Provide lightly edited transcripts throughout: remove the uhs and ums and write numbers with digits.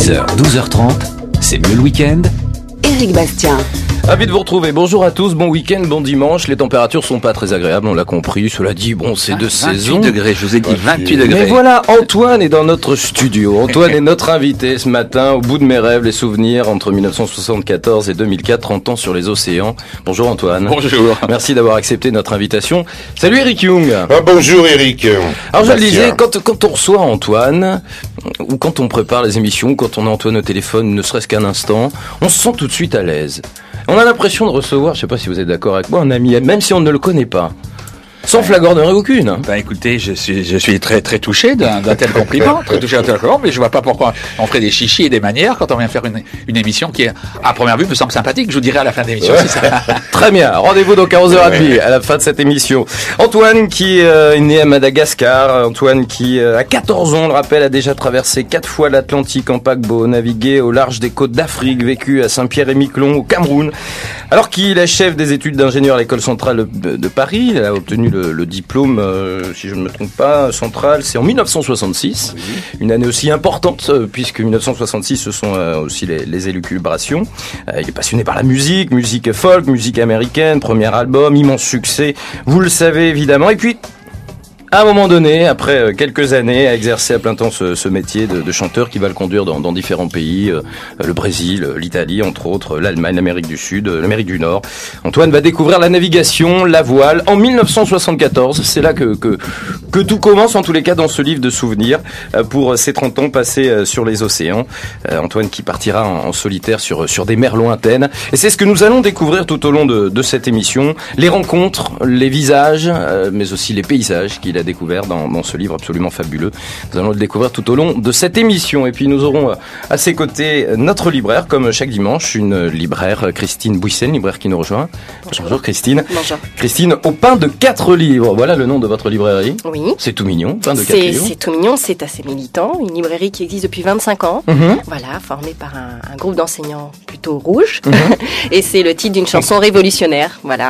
10h, 12h30, c'est mieux le week-end. Éric Bastien. Ravi de vous retrouver. Bonjour à tous, bon week-end, bon dimanche. Les températures sont pas très agréables, on l'a compris. Cela dit, bon, c'est de saison. 28 degrés, je vous ai dit 28 degrés. Mais voilà, Antoine est dans notre studio. Antoine est notre invité ce matin. Au bout de mes rêves, les souvenirs entre 1974 et 2004, 30 ans sur les océans. Bonjour Antoine. Bonjour. Merci d'avoir accepté notre invitation. Salut Eric Young. Bonjour Eric. Alors je le disais, quand on reçoit Antoine, ou quand on prépare les émissions, quand on a Antoine au téléphone, ne serait-ce qu'un instant, on se sent tout de suite à l'aise. On a l'impression de recevoir, je sais pas si vous êtes d'accord avec moi, un ami, même si on ne le connaît pas. Sans flagornerie aucune. Ben écoutez, je suis très très touché d'un tel compliment, très touché d'un tel compliment, mais je vois pas pourquoi on ferait des chichis et des manières quand on vient faire une émission qui, à première vue, me semble sympathique. Je vous dirai à la fin de l'émission si ça. Très bien. Rendez-vous donc à 11h30 à la fin de cette émission. Antoine qui est né à Madagascar. Antoine qui, à 14 ans, on le rappelle, a déjà traversé 4 fois l'Atlantique en paquebot, navigué au large des côtes d'Afrique, vécu à Saint-Pierre-et-Miquelon, au Cameroun. Alors qu'il est chef des études d'ingénieur à l'école centrale de Paris, il a obtenu le diplôme, si je ne me trompe pas, central, c'est en 1966. Oui. Une année aussi importante, puisque 1966, ce sont aussi les élucubrations. Il est passionné par la musique folk, musique américaine, premier album, immense succès, vous le savez évidemment. Et puis, à un moment donné, après quelques années à exercer à plein temps ce métier de chanteur qui va le conduire dans différents pays, le Brésil, l'Italie, entre autres, l'Allemagne, l'Amérique du Sud, l'Amérique du Nord, Antoine va découvrir la navigation, la voile, en 1974. C'est là que tout commence, en tous les cas, dans ce livre de souvenirs, pour ses 30 ans passés sur les océans. Antoine qui partira en solitaire sur des mers lointaines. Et c'est ce que nous allons découvrir tout au long de cette émission. Les rencontres, les visages, mais aussi les paysages qu'il a découvert dans ce livre absolument fabuleux. Nous allons le découvrir tout au long de cette émission. Et puis nous aurons à ses côtés notre libraire, comme chaque dimanche, une libraire, Christine Bouissen, libraire qui nous rejoint. Bonjour Christine. Bonjour. Christine, au pain de 4 livres. Voilà le nom de votre librairie. Oui. C'est tout mignon, pain de 4 livres. C'est tout mignon, c'est assez militant. Une librairie qui existe depuis 25 ans. Mm-hmm. Voilà, formée par un groupe d'enseignants plutôt rouge. Mm-hmm. Et c'est le titre d'une chanson révolutionnaire. Voilà.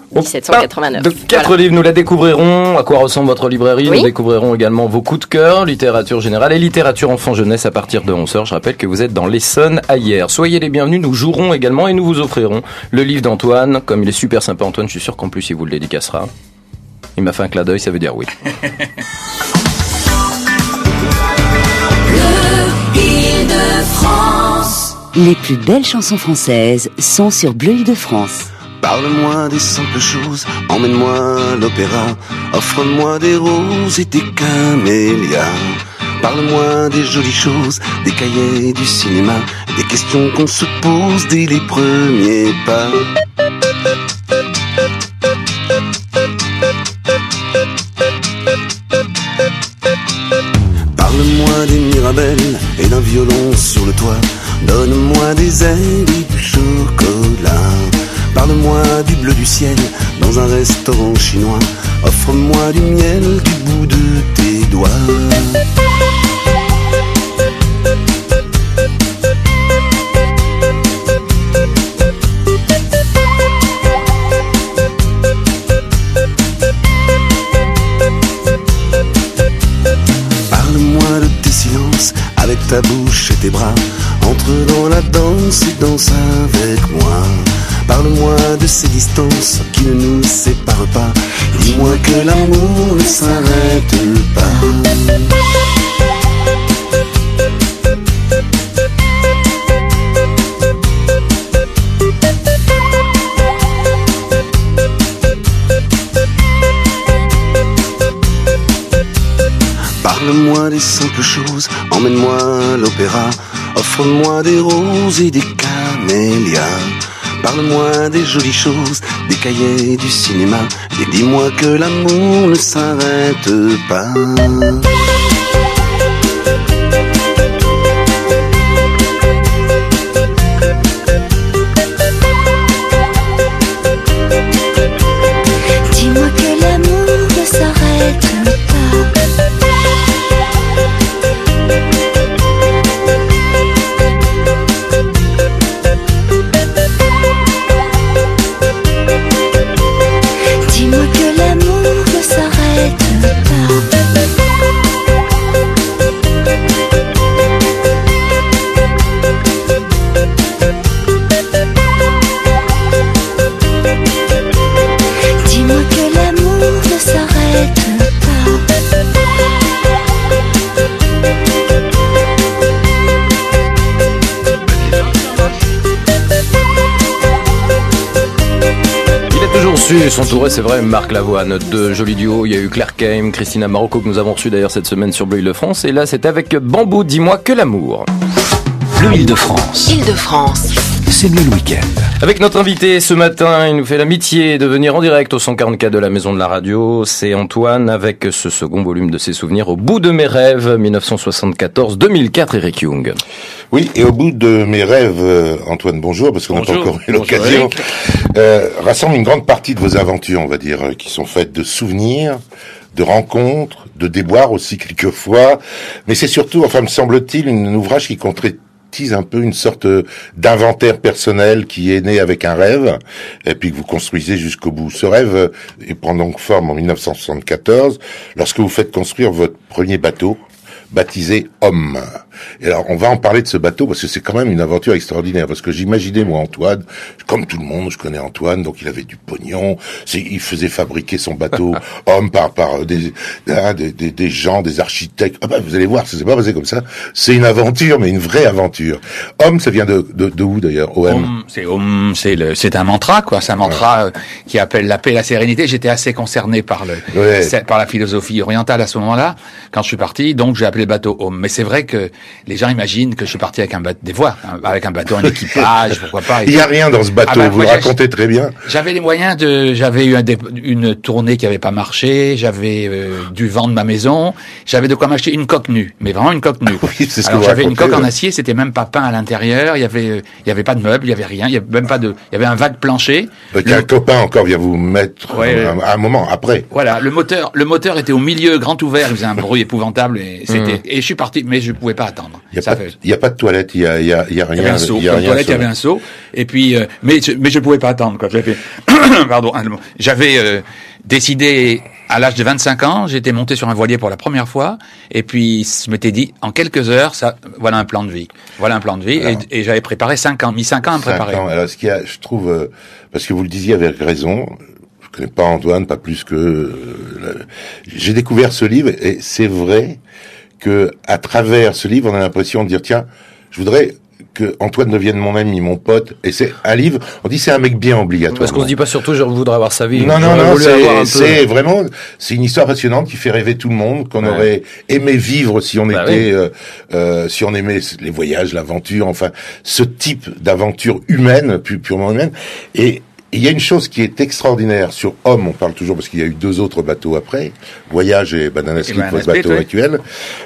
1789. De 4 livres, nous la découvrirons. À quoi ressemble votre librairie? Oui. Nous découvrirons également vos coups de cœur, littérature générale et littérature enfant-jeunesse à partir de 11h. Je rappelle que vous êtes dans l'Essonne à hier. Soyez les bienvenus, nous jouerons également et nous vous offrirons le livre d'Antoine. Comme il est super sympa Antoine, je suis sûr qu'en plus il vous le dédicacera. Il m'a fait un clin d'œil, ça veut dire oui. Bleu Île-de-France. Les plus belles chansons françaises sont sur Bleu Île-de-France. Parle-moi des simples choses, emmène-moi à l'opéra, offre-moi des roses et des camélias. Parle-moi des jolies choses, des cahiers du cinéma, des questions qu'on se pose dès les premiers pas. Parle-moi des Mirabelles et d'un violon sur le toit, donne-moi des ailes et du chocolat. Parle-moi du bleu du ciel dans un restaurant chinois. Offre-moi du miel du bout de tes doigts. Parle-moi de tes silences avec ta bouche et tes bras. Entre dans la danse et danse avec moi. Parle-moi de ces distances qui ne nous séparent pas. Dis-moi que l'amour ne s'arrête pas. Parle-moi des simples choses, emmène-moi à l'opéra. Offre-moi des roses et des camélias. Parle-moi des jolies choses, des cahiers du cinéma, et dis-moi que l'amour ne s'arrête pas. Dis-moi que l'amour ne s'arrête pas. Dis-moi que l'amour ne s'arrête pas. reçu son touré, c'est vrai, Marc Lavoine, de jolis duos. Il y a eu Claire Kame, Christina Marocco que nous avons reçu d'ailleurs cette semaine sur Bleu Île-de-France. Et là, c'est avec Bambou, dis-moi que l'amour. Bleu Île-de-France. Île-de-France. C'est mieux le week-end. Avec notre invité ce matin, il nous fait l'amitié de venir en direct au 144 de la Maison de la Radio. C'est Antoine avec ce second volume de ses souvenirs, Au bout de mes rêves, 1974-2004, Eric Young. Oui, et Au bout de mes rêves, Antoine, bonjour, parce qu'on n'a pas encore eu l'occasion, rassemble une grande partie de vos aventures, on va dire, qui sont faites de souvenirs, de rencontres, de déboires aussi quelquefois, mais c'est surtout, enfin, me semble-t-il, un ouvrage qui concrétise un peu une sorte d'inventaire personnel qui est né avec un rêve, et puis que vous construisez jusqu'au bout. Ce rêve prend donc forme en 1974, lorsque vous faites construire votre premier bateau, baptisé Homme. Et alors, on va en parler de ce bateau parce que c'est quand même une aventure extraordinaire. Parce que j'imaginais, moi, Antoine, comme tout le monde, je connais Antoine, donc il avait du pognon. Il faisait fabriquer son bateau Homme par des gens, des architectes. Ah bah, vous allez voir, ça s'est pas passé comme ça. C'est une aventure, mais une vraie aventure. Homme, ça vient de où d'ailleurs? OM. C'est un mantra, quoi. C'est un mantra qui appelle la paix, la sérénité. J'étais assez concerné par la philosophie orientale à ce moment-là, quand je suis parti. Donc j'ai appelé le bateau Homme. Mais c'est vrai que les gens imaginent que je suis parti avec un bateau, avec un bateau, un équipage, pourquoi pas. Il y a rien dans ce bateau, vous le racontez très bien. J'avais les moyens j'avais eu une tournée qui avait pas marché, j'avais dû vendre ma maison, j'avais de quoi m'acheter une coque nue, mais vraiment une coque nue. Oui, c'est ce alors que j'avais une coque en acier, c'était même pas peint à l'intérieur, il y avait pas de meubles, il y avait rien, il y avait même pas il y avait un vague plancher. Un copain encore vient vous mettre à un moment après. Voilà, le moteur était au milieu, grand ouvert, il faisait un bruit épouvantable et je suis parti, mais je pouvais pas attendre. Il y a pas de toilette, il y a rien. Il y avait un seau. Il y avait un seau. Et puis, mais je pouvais pas attendre, quoi. J'avais décidé, à l'âge de 25 ans, j'étais monté sur un voilier pour la première fois, et puis je m'étais dit, en quelques heures, voilà un plan de vie. Voilà un plan de vie, et j'avais préparé mis 5 ans à me préparer. 5 ans. Alors, ce qu'il y a, je trouve, parce que vous le disiez avec raison, je connais pas Antoine, pas plus que, j'ai découvert ce livre, et c'est vrai que à travers ce livre, on a l'impression de dire, tiens, je voudrais que Antoine devienne mon ami, mon pote, et c'est un livre, on dit c'est un mec bien obligatoire. Parce qu'on se dit pas surtout, je voudrais avoir sa vie. Non, c'est vraiment, c'est une histoire passionnante qui fait rêver tout le monde, qu'on aurait aimé vivre si on si on aimait les voyages, l'aventure, enfin, ce type d'aventure humaine, purement humaine, et il y a une chose qui est extraordinaire sur Homme, on parle toujours parce qu'il y a eu 2 autres bateaux après, Voyage et Banana Split, votre bateau actuel,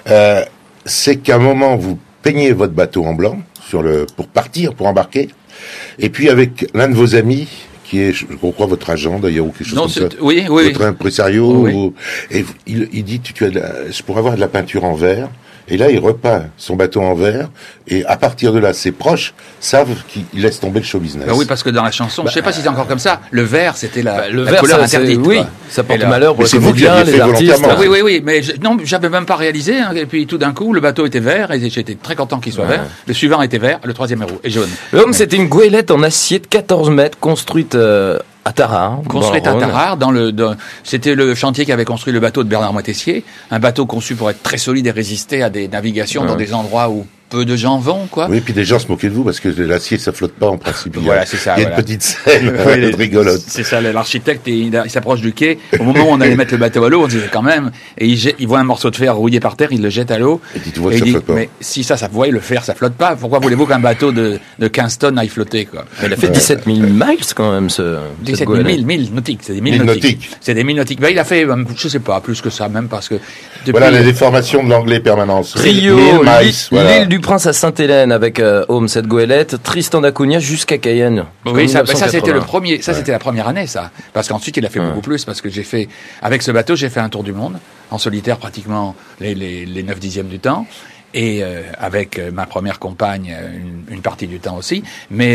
c'est qu'à un moment vous peignez votre bateau en blanc pour partir, pour embarquer, et puis avec l'un de vos amis qui est, je crois, votre agent d'ailleurs ou quelque chose comme ça, votre impresario, et il dit je pourrais avoir de la peinture en verre. Et là, il repeint son bateau en verre, et à partir de là, ses proches savent qu'il laisse tomber le show business. Oui, parce que dans la chanson, je sais pas si c'est encore comme ça, le vert, c'était la couleur interdite. Oui, ça porte malheur pour les artistes. Oui, mais j'avais même pas réalisé, et puis tout d'un coup, le bateau était vert, et j'étais très content qu'il soit vert. Le suivant était vert, le troisième est jaune. L'Homme, c'était une goélette en acier de 14 mètres, construite à Tarare. Construite à Tarare, c'était le chantier qui avait construit le bateau de Bernard Moitessier, un bateau conçu pour être très solide et résister à des navigations dans des endroits où peu de gens vont, quoi. Oui, puis des gens se moquaient de vous parce que l'acier ça flotte pas en principe. Voilà, c'est ça. Il y a une petite scène rigolote. C'est ça, l'architecte il s'approche du quai. Au moment où on allait mettre le bateau à l'eau, on disait quand même, et il voit un morceau de fer rouillé par terre, il le jette à l'eau. Et il dit, mais si ça voit le fer, ça flotte pas. Pourquoi voulez-vous qu'un bateau de 15 tonnes aille flotter, quoi? Il a fait 17 000 miles quand même, 17 000 milles nautiques, c'est des milles nautiques. C'est des milles nautiques. Il a fait, je sais pas, plus que ça, même parce que voilà les déformations de l'anglais permanence. Rio, l'île du Prince à Sainte-Hélène avec Homme, cette goélette, Tristan d'Acunha jusqu'à Cayenne. Oui, ça c'était le premier, c'était la première année, ça. Parce qu'ensuite il a fait beaucoup plus, parce que avec ce bateau, j'ai fait un tour du monde, en solitaire pratiquement les 9/10 du temps. Et avec ma première compagne une partie du temps aussi, mais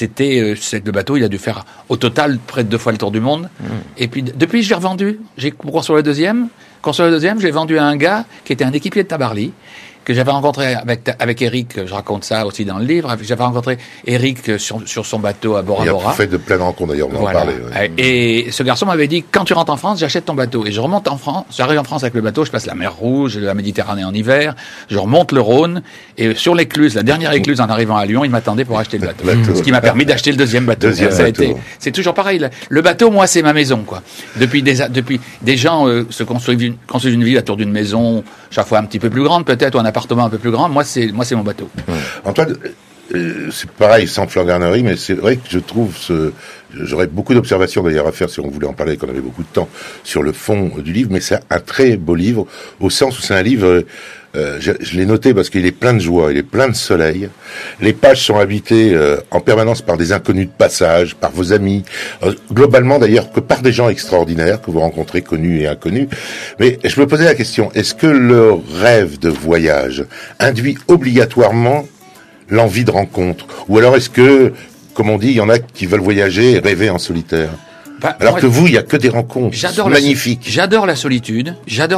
le bateau, il a dû faire au total près de 2 fois le tour du monde. Et puis depuis, je l'ai revendu. J'ai construit le deuxième, je l'ai vendu à un gars qui était un équipier de Tabarly. que j'avais rencontré avec Eric, je raconte ça aussi dans le livre, j'avais rencontré Eric sur son bateau à Bora Bora. Il a fait de plein de rencontres d'ailleurs, on en parlait. Ouais. Et ce garçon m'avait dit, quand tu rentres en France, j'achète ton bateau. Et je remonte en France, j'arrive en France avec le bateau, je passe la mer Rouge, la Méditerranée en hiver, je remonte le Rhône, et sur l'écluse, la dernière écluse en arrivant à Lyon, il m'attendait pour acheter le bateau. Ce qui m'a permis d'acheter le deuxième bateau. C'est toujours pareil. Le bateau, moi, c'est ma maison, quoi. Depuis des gens se construisent une ville autour d'une maison, chaque fois un petit peu plus grande, peut-être, ou un appartement un peu plus grand. Moi, c'est mon bateau. Antoine, c'est pareil, sans flagornerie, mais c'est vrai que je trouve j'aurais beaucoup d'observations d'ailleurs à faire si on voulait en parler, qu'on avait beaucoup de temps, sur le fond du livre, mais c'est un très beau livre, au sens où c'est un livre, je l'ai noté parce qu'il est plein de joie, il est plein de soleil. Les pages sont habitées en permanence par des inconnus de passage, par vos amis, globalement d'ailleurs que par des gens extraordinaires que vous rencontrez, connus et inconnus. Mais je me posais la question, est-ce que le rêve de voyage induit obligatoirement l'envie de rencontre? Ou alors est-ce que, comme on dit, il y en a qui veulent voyager et rêver en solitaire? Alors que vous, il y a que des rencontres magnifiques. J'adore la solitude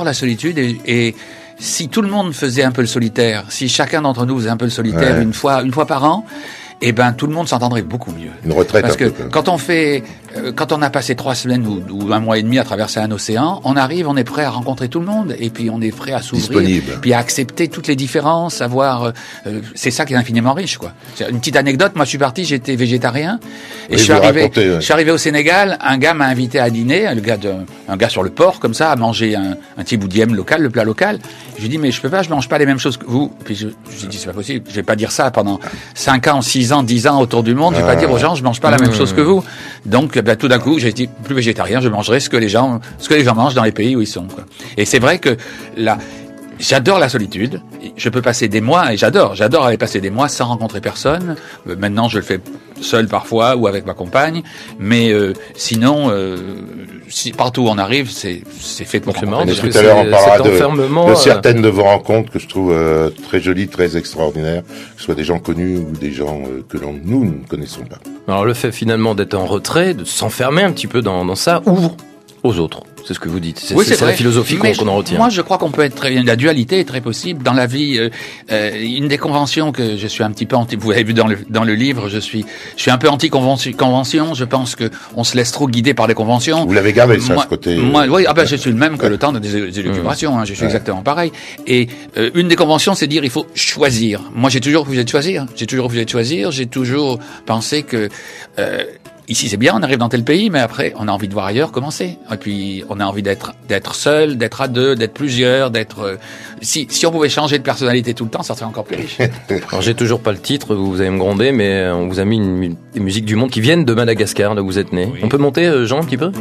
et si tout le monde faisait un peu le solitaire, si chacun d'entre nous faisait un peu le solitaire une fois par an, eh ben tout le monde s'entendrait beaucoup mieux. Une retraite. Parce que quand on a passé 3 semaines ou 1 mois et demi à traverser un océan, on arrive, on est prêt à rencontrer tout le monde et puis on est prêt à s'ouvrir, puis à accepter toutes les différences, à voir. C'est ça qui est infiniment riche, quoi. Une petite anecdote, moi je suis parti, j'étais végétarien et je suis arrivé au Sénégal, un gars m'a invité à dîner, un gars sur le port comme ça, à manger un petit bout d'yème local, le plat local. Je lui ai dit mais je mange pas les mêmes choses que vous. Puis je lui ai dit c'est pas possible, je vais pas dire ça pendant 5 ans, 6 ans, 10 ans autour du monde, je vais pas dire aux gens je mange pas la même chose que vous. Donc tout d'un coup, j'ai dit plus végétarien, je mangerai ce que les gens mangent dans les pays où ils sont, quoi. Et c'est vrai que j'adore la solitude. Je peux passer des mois, et j'adore aller passer des mois sans rencontrer personne. Maintenant, je le fais seul parfois ou avec ma compagne. Mais sinon, si partout où on arrive, c'est fait pour rencontrer. Tout à l'heure, on parlera de certaines de vos rencontres que je trouve très jolies, très extraordinaires, que ce soit des gens connus ou des gens que nous ne connaissons pas. Alors le fait finalement d'être en retrait, de s'enfermer un petit peu dans ça, ouvre aux autres. C'est ce que vous dites. C'est la philosophie qu'on en retient. Moi, je crois qu'on peut être la dualité est très possible dans la vie. Une des conventions que je suis un petit peu anti. Vous avez vu dans le livre, je suis un peu anti-convention. Je pense que on se laisse trop guider par les conventions. Vous l'avez gardé ça, ce côté. Oui, je suis le même que le temps des élucubrations. Je suis exactement pareil. Et une des conventions, c'est dire il faut choisir. Moi, j'ai toujours refusé de choisir. J'ai toujours pensé que ici c'est bien, on arrive dans tel pays, mais après on a envie de voir ailleurs commencer. Et puis on a envie d'être seul, d'être à deux, d'être plusieurs, si on pouvait changer de personnalité tout le temps, ça serait encore plus riche. Alors j'ai toujours pas le titre, vous allez me gronder, mais on vous a mis des musiques du monde qui viennent de Madagascar, là où vous êtes né. Oui. On peut monter, Jean, un petit peu?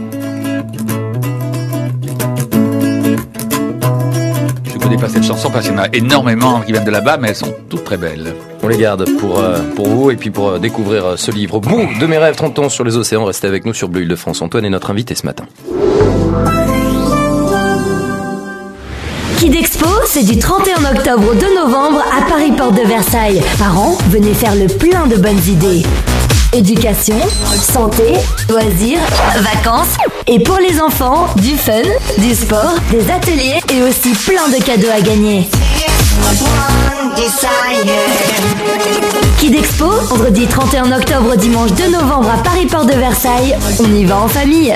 Je connais pas cette chanson parce qu'il y en a énormément qui viennent de là-bas, mais elles sont toutes très belles. On les garde pour vous et puis pour découvrir ce livre. Bout de mes rêves, 30 ans sur les océans. Restez avec nous sur Bleu Île-de-France. Antoine est notre invité ce matin. Kid Expo, c'est du 31 octobre au 2 novembre à Paris Porte de Versailles. Parents, venez faire le plein de bonnes idées. Éducation, santé, loisirs, vacances. Et pour les enfants, du fun, du sport, des ateliers et aussi plein de cadeaux à gagner. Kid Expo, vendredi 31 octobre, dimanche 2 novembre à Paris Porte de Versailles. On y va en famille.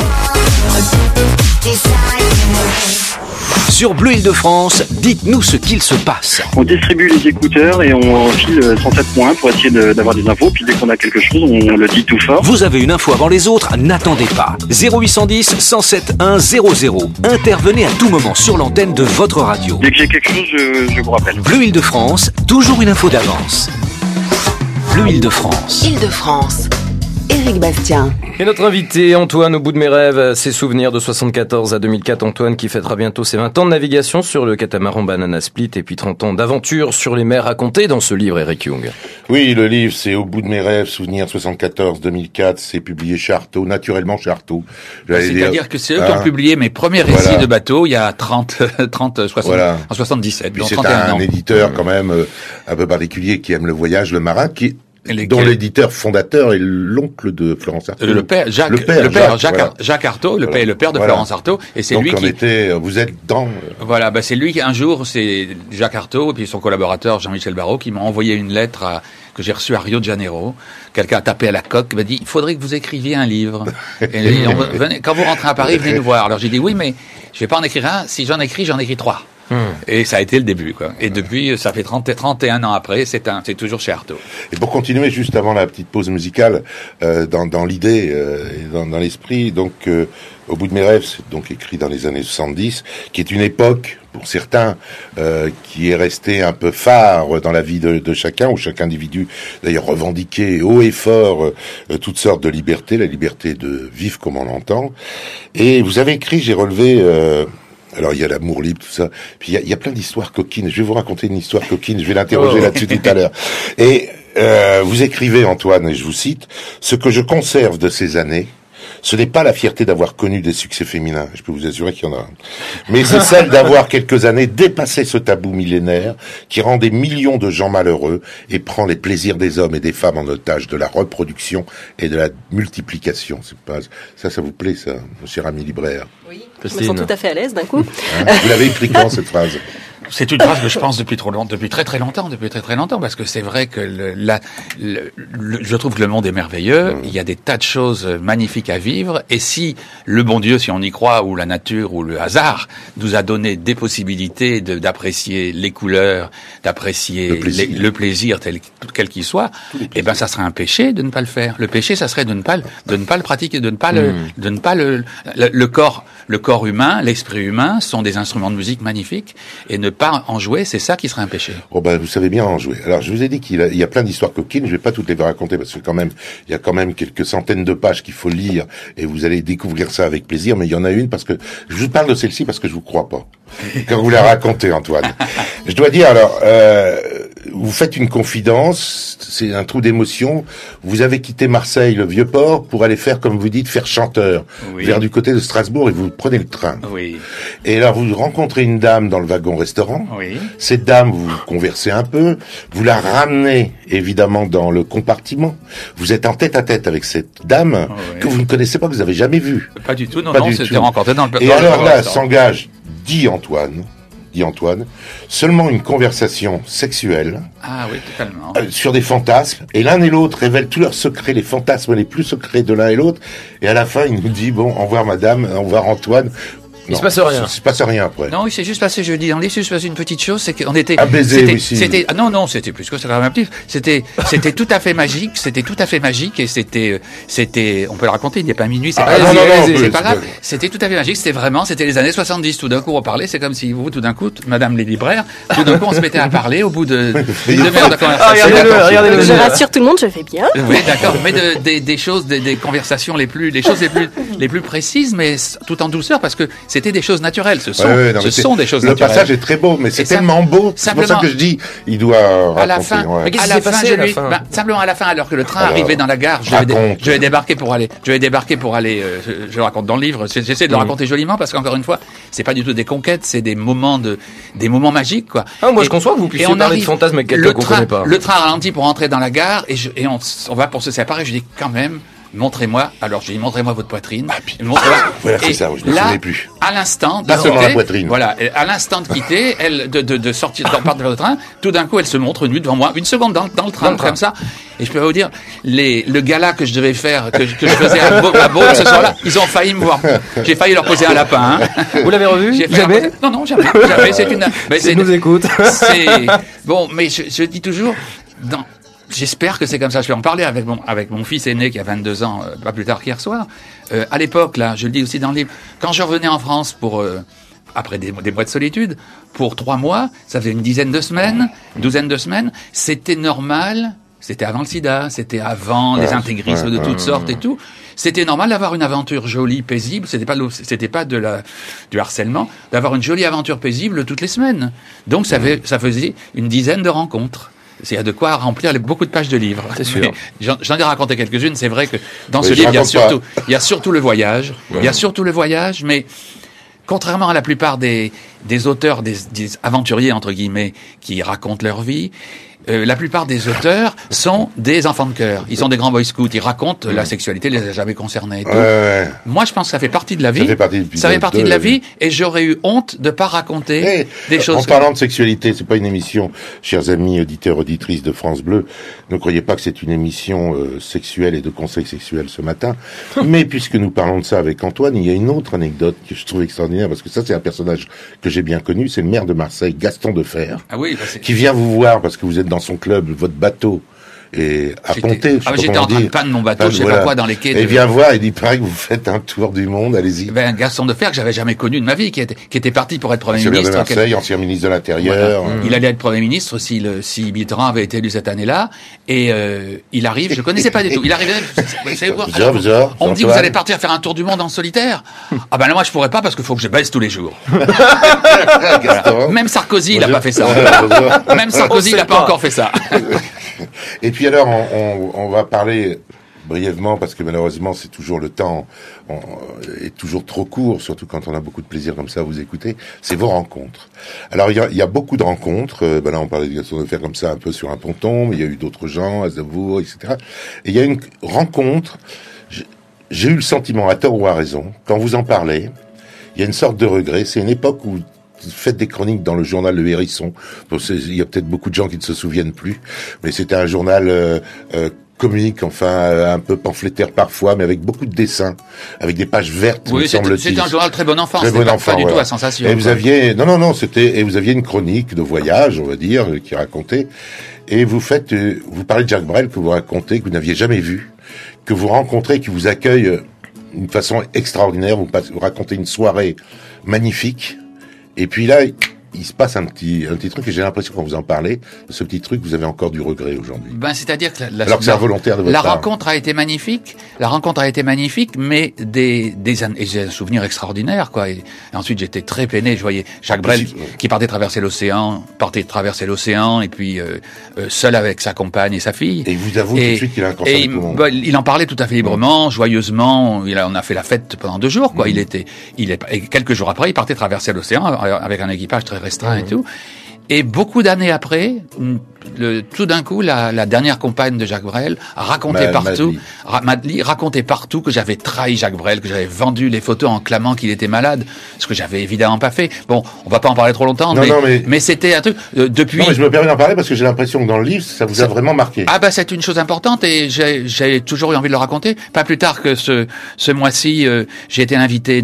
Sur Bleu Île-de-France, dites-nous ce qu'il se passe. On distribue les écouteurs et on file 107.1 pour essayer d'avoir des infos. Puis dès qu'on a quelque chose, on le dit tout fort. Vous avez une info avant les autres, n'attendez pas. 0810 107 100. Intervenez à tout moment sur l'antenne de votre radio. Dès que j'ai quelque chose, je vous rappelle. Bleu Île-de-France, toujours une info d'avance. Bleu Île-de-France. Île-de-France. Éric Bastien. Et notre invité, Antoine, au bout de mes rêves, ses souvenirs de 74 à 2004. Antoine qui fêtera bientôt ses 20 ans de navigation sur le catamaran Banana Split et puis 30 ans d'aventure sur les mers racontées dans ce livre, Eric Young. Oui, le livre, c'est Au bout de mes rêves, souvenirs 74-2004. C'est publié chez Artaud, naturellement chez Artaud. C'est-à-dire que c'est eux qui ont publié mes premiers récits de bateau il y a 60, en 77. Puis c'est un éditeur quand même un peu particulier qui aime le voyage, le marin, qui dont l'éditeur fondateur est l'oncle de Florence Artaud. Le père, Jacques Artaud, le père de Florence Artaud, et c'est donc lui vous êtes dans... Voilà, c'est lui qui, un jour, c'est Jacques Artaud, et puis son collaborateur Jean-Michel Barrault, qui m'ont envoyé une lettre que j'ai reçue à Rio de Janeiro. Quelqu'un a tapé à la coque, m'a dit, il faudrait que vous écriviez un livre. Et quand vous rentrez à Paris, venez nous voir. Alors j'ai dit, oui, mais je vais pas en écrire un, si j'en écris 3. Et ça a été le début, quoi. Et depuis, ça fait 31 ans après, c'est toujours chez Artaud. Et pour continuer, juste avant la petite pause musicale, dans l'idée, et dans l'esprit, donc, Au bout de mes rêves, c'est donc écrit dans les années 70, qui est une époque, pour certains, qui est restée un peu phare dans la vie de chacun, où chaque individu, d'ailleurs, revendiquait haut et fort toutes sortes de libertés, la liberté de vivre comme on l'entend. Et vous avez écrit, j'ai relevé... alors il y a l'amour libre, tout ça. Puis il y a plein d'histoires coquines. Je vais vous raconter une histoire coquine. Je vais l'interroger là-dessus tout à l'heure. Et vous écrivez, Antoine, et je vous cite, « Ce que je conserve de ces années, ce n'est pas la fierté d'avoir connu des succès féminins, je peux vous assurer qu'il y en a un, mais c'est celle d'avoir quelques années dépassé ce tabou millénaire qui rend des millions de gens malheureux et prend les plaisirs des hommes et des femmes en otage, de la reproduction et de la multiplication. C'est pas ça vous plaît, ça, mon cher ami libraire? Oui, je me sens tout à fait à l'aise d'un coup. Vous l'avez écrit quand, cette phrase? C'est une phrase que je pense depuis très très longtemps, parce que c'est vrai que je trouve que le monde est merveilleux, il y a des tas de choses magnifiques à vivre, et si le bon Dieu, si on y croit, ou la nature, ou le hasard, nous a donné des possibilités d'apprécier les couleurs, d'apprécier le plaisir quel qu'il soit, eh ben ça serait un péché de ne pas le faire. Le péché, ça serait de ne pas le pratiquer, de ne pas le corps humain, l'esprit humain sont des instruments de musique magnifiques, et ne pas en jouer, c'est ça qui serait un péché. Oh ben, vous savez bien en jouer. Alors, je vous ai dit qu'il y a plein d'histoires coquines, je vais pas toutes les raconter parce que il y a quand même quelques centaines de pages qu'il faut lire et vous allez découvrir ça avec plaisir, mais il y en a une parce que, je vous parle de celle-ci parce que je vous crois pas. Quand vous la racontez, Antoine. Je dois dire, alors, vous faites une confidence, c'est un trou d'émotion. Vous avez quitté Marseille, le Vieux-Port, pour aller faire, comme vous dites, faire chanteur, vers du côté de Strasbourg, et vous prenez le train. Oui. Et alors, vous rencontrez une dame dans le wagon-restaurant. Oui. Cette dame, vous conversez un peu, vous la ramenez, évidemment, dans le compartiment. Vous êtes en tête-à-tête avec cette dame, que vous ne connaissez pas, que vous n'avez jamais vue. Pas du tout, non, c'était rencontré dans le Et alors là, s'engage, dit Antoine, seulement une conversation sexuelle. Ah oui, totalement. Sur des fantasmes. Et l'un et l'autre révèlent tous leurs secrets, les fantasmes les plus secrets de l'un et l'autre. Et à la fin, il nous dit, bon, au revoir madame, au revoir Antoine. Il se passe rien. Il se passe rien après. Non, il s'est juste passé, je dis dans les c'est juste passé une petite chose, c'est qu'on était... À baiser, c'était, non, c'était plus que ça, quand même un petit. C'était tout à fait magique, et c'était, on peut le raconter, il n'y a pas minuit, c'est pas grave. C'était tout à fait magique, c'était les années 70, tout d'un coup on parlait, c'est comme si vous, tout d'un coup, madame les libraires, tout d'un coup on se mettait à parler au bout de demi-heure de conversation. Regardez-le. Je rassure tout le monde, je fais bien. Oui, d'accord, mais des choses, des conversations les choses les plus précises, mais tout en douceur, parce que c'était des choses naturelles. Ce sont des choses naturelles. Le passage est très beau, mais c'est tellement beau. C'est pour ça que je dis, il doit raconter. À la fin, simplement à la fin, alors que le train arrivait dans la gare, je vais débarquer pour aller, je le raconte dans le livre, j'essaie de le raconter joliment, parce qu'encore une fois, c'est pas du tout des conquêtes, c'est des moments magiques, quoi. Ah, moi, je conçois que vous puissiez parler de fantasmes avec quelqu'un qu'on connaît pas. Le train ralentit pour entrer dans la gare, et on va pour se séparer, je dis, quand même, montrez-moi. Alors j'ai dit, montrez-moi votre poitrine. Voilà, c'est ça, je ne me souvenais plus. À l'instant de quitter, la poitrine. Voilà, à l'instant de quitter, de sortir, de repartir vers le train, tout d'un coup, elle se montre nue devant moi, une seconde dans le train, comme ça. Et je peux vous dire, le gala que je devais faire, que je faisais à Beaune ce soir-là, ils ont failli me voir. J'ai failli leur poser un lapin. Vous l'avez revu? Jamais? Non, jamais. C'est nous écoute. Bon, mais je dis toujours, j'espère que c'est comme ça. Je vais en parler avec mon fils aîné qui a 22 ans, pas plus tard qu'hier soir. À l'époque, là, je le dis aussi dans le livre, quand je revenais en France pour après des mois de solitude, pour 3 mois, ça faisait une douzaine de semaines, c'était normal. C'était avant le sida, c'était avant les intégrismes de toutes sortes et tout. C'était normal d'avoir une aventure jolie, paisible. C'était pas du harcèlement, d'avoir une jolie aventure paisible toutes les semaines. Donc ça faisait une dizaine de rencontres. Il y a de quoi remplir beaucoup de pages de livres. C'est sûr. J'en ai raconté quelques-unes. C'est vrai que dans ce livre, il y a surtout le voyage. Il y a surtout le voyage, mais contrairement à la plupart des auteurs, des aventuriers, entre guillemets, qui racontent leur vie, la plupart des auteurs sont des enfants de cœur. Ils sont des grands boy scouts. Ils racontent la sexualité, les a jamais concernés. Et tout. Moi, je pense que ça fait partie de la vie. Ça fait partie de la vie, et j'aurais eu honte de pas raconter des choses. En parlant de sexualité, c'est pas une émission, chers amis auditeurs, auditrices de France Bleu. Ne croyez pas que c'est une émission sexuelle et de conseils sexuels ce matin. Mais puisque nous parlons de ça avec Antoine, il y a une autre anecdote que je trouve extraordinaire, parce que ça, c'est un personnage que j'ai bien connu. C'est le maire de Marseille, Gaston Defer, qui vient vous voir parce que vous êtes dans son club, votre bateau et à Ponté. J'étais en train de panne mon bateau, je sais pas quoi, dans les quais. Et il vient voir, il dit, pareil que vous faites un tour du monde, allez-y. Un Gaston Defer que j'avais jamais connu de ma vie, qui était parti pour être Premier ministre. De Marseille, ancien ministre de l'Intérieur. Voilà. Il allait être Premier ministre si Mitterrand avait été élu cette année-là. Et il arrive, je connaissais pas du tout. Il arrivait, on me dit, vous allez partir faire un tour du monde en solitaire. Ah ben là, moi je pourrais pas parce qu'il faut que je baisse tous les jours. Voilà. Même Sarkozy, il a pas fait ça. Même Sarkozy, il a pas encore fait ça. Et puis alors, on va parler brièvement, parce que malheureusement, c'est toujours le temps est toujours trop court, surtout quand on a beaucoup de plaisir comme ça à vous écouter, c'est vos rencontres. Alors, il y a beaucoup de rencontres. Là, on parlait de Gaston Defer comme ça, un peu sur un ponton, mais il y a eu d'autres gens, Aznavour, etc. Et il y a une rencontre, j'ai eu le sentiment, à tort ou à raison, quand vous en parlez, il y a une sorte de regret. C'est une époque où faites des chroniques dans le journal Le Hérisson. Il y a peut-être beaucoup de gens qui ne se souviennent plus, mais c'était un journal comique, enfin un peu pamphlétaire parfois, mais avec beaucoup de dessins, avec des pages vertes. Oui, c'était un journal très bon enfant. C'était pas du tout à sensation. Et vous aviez, et vous aviez une chronique de voyage, on va dire, qui racontait. Et vous parlez de Jacques Brel que vous racontez, que vous n'aviez jamais vu, que vous rencontrez, qui vous accueille d'une façon extraordinaire. Vous racontez une soirée magnifique. Et puis là, il se passe un petit truc, et j'ai l'impression quand vous en parlez, ce petit truc, vous avez encore du regret aujourd'hui. C'est-à-dire que alors que c'est involontaire de votre part. La rencontre a été magnifique, mais et j'ai un souvenir extraordinaire, quoi. Et ensuite, j'étais très peiné, je voyais Jacques Brel qui partait traverser l'océan, et puis seul avec sa compagne et sa fille. Et il vous avoue tout de suite qu'il a un cancer du poumon. Il en parlait tout à fait librement, joyeusement. On a fait la fête pendant 2 jours, quoi. Et quelques jours après, il partait traverser l'océan avec un équipage très restreint et tout. Et beaucoup d'années après, tout d'un coup, la dernière compagne de Jacques Brel racontait Madeleine racontait partout que j'avais trahi Jacques Brel, que j'avais vendu les photos en clamant qu'il était malade, ce que j'avais évidemment pas fait. Bon, on va pas en parler trop longtemps, mais c'était un truc depuis. Non, mais je me permets d'en parler parce que j'ai l'impression que dans le livre, ça vous a vraiment marqué. Ah bah c'est une chose importante, et j'ai toujours eu envie de le raconter. Pas plus tard que ce mois-ci, j'ai été invité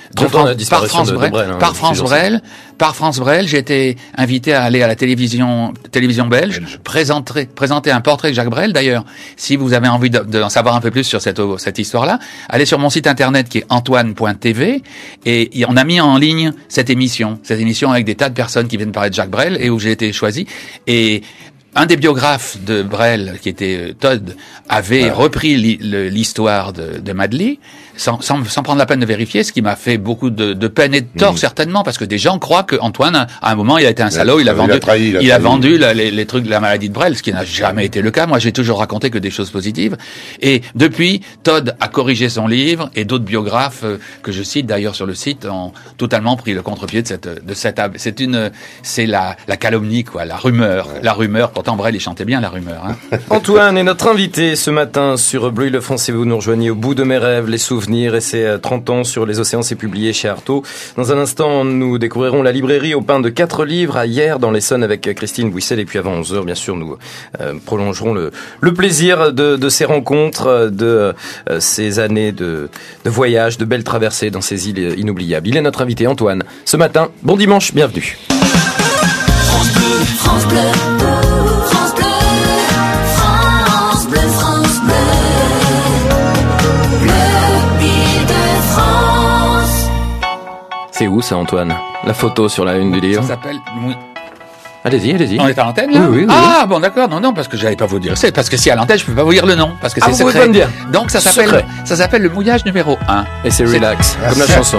par France Brel, j'ai été invité à aller à la télévision belge, présenter un portrait de Jacques Brel. D'ailleurs, si vous avez envie d'en savoir un peu plus sur cette histoire-là, allez sur mon site internet qui est antoine.tv, et on a mis en ligne cette émission avec des tas de personnes qui viennent parler de Jacques Brel, et où j'ai été choisi. Et un des biographes de Brel, qui était Todd, avait repris l'histoire de Madeleine, sans prendre la peine de vérifier, ce qui m'a fait beaucoup de peine et de tort, certainement, parce que des gens croient que Antoine, à un moment, il a été un salaud, il a vendu les trucs de la maladie de Brel, ce qui n'a jamais été le cas. Moi, j'ai toujours raconté que des choses positives. Et depuis, Todd a corrigé son livre, et d'autres biographes, que je cite d'ailleurs sur le site, ont totalement pris le contre-pied c'est la calomnie, quoi, la rumeur. Pourtant, Brel, il chantait bien la rumeur, hein. Antoine est notre invité ce matin sur Bleu Île-de-France, et vous nous rejoignez au bout de mes rêves, les souvenirs, et c'est 30 ans sur les océans, c'est publié chez Artaud. Dans un instant, nous découvrirons la librairie au pain de 4 livres à Hyères dans l'Essonne avec Christine Bouissel, et puis avant 11h, bien sûr, nous prolongerons le plaisir de ces rencontres, de ces années de voyage, de belles traversées dans ces îles inoubliables. Il est notre invité Antoine. Ce matin, bon dimanche, bienvenue. France Bleu, France Bleu. C'est où ça, Antoine? La photo sur la une du livre. Ça s'appelle... Allez-y. On est à l'antenne, là? Oui. Ah, bon, d'accord. Non, parce que j'allais pas vous dire. C'est parce que si à l'antenne, je peux pas vous dire le nom. Parce que c'est secret. Vous pouvez pas me dire. Donc, ça s'appelle le mouillage numéro 1. Et c'est relax. Comme la chanson.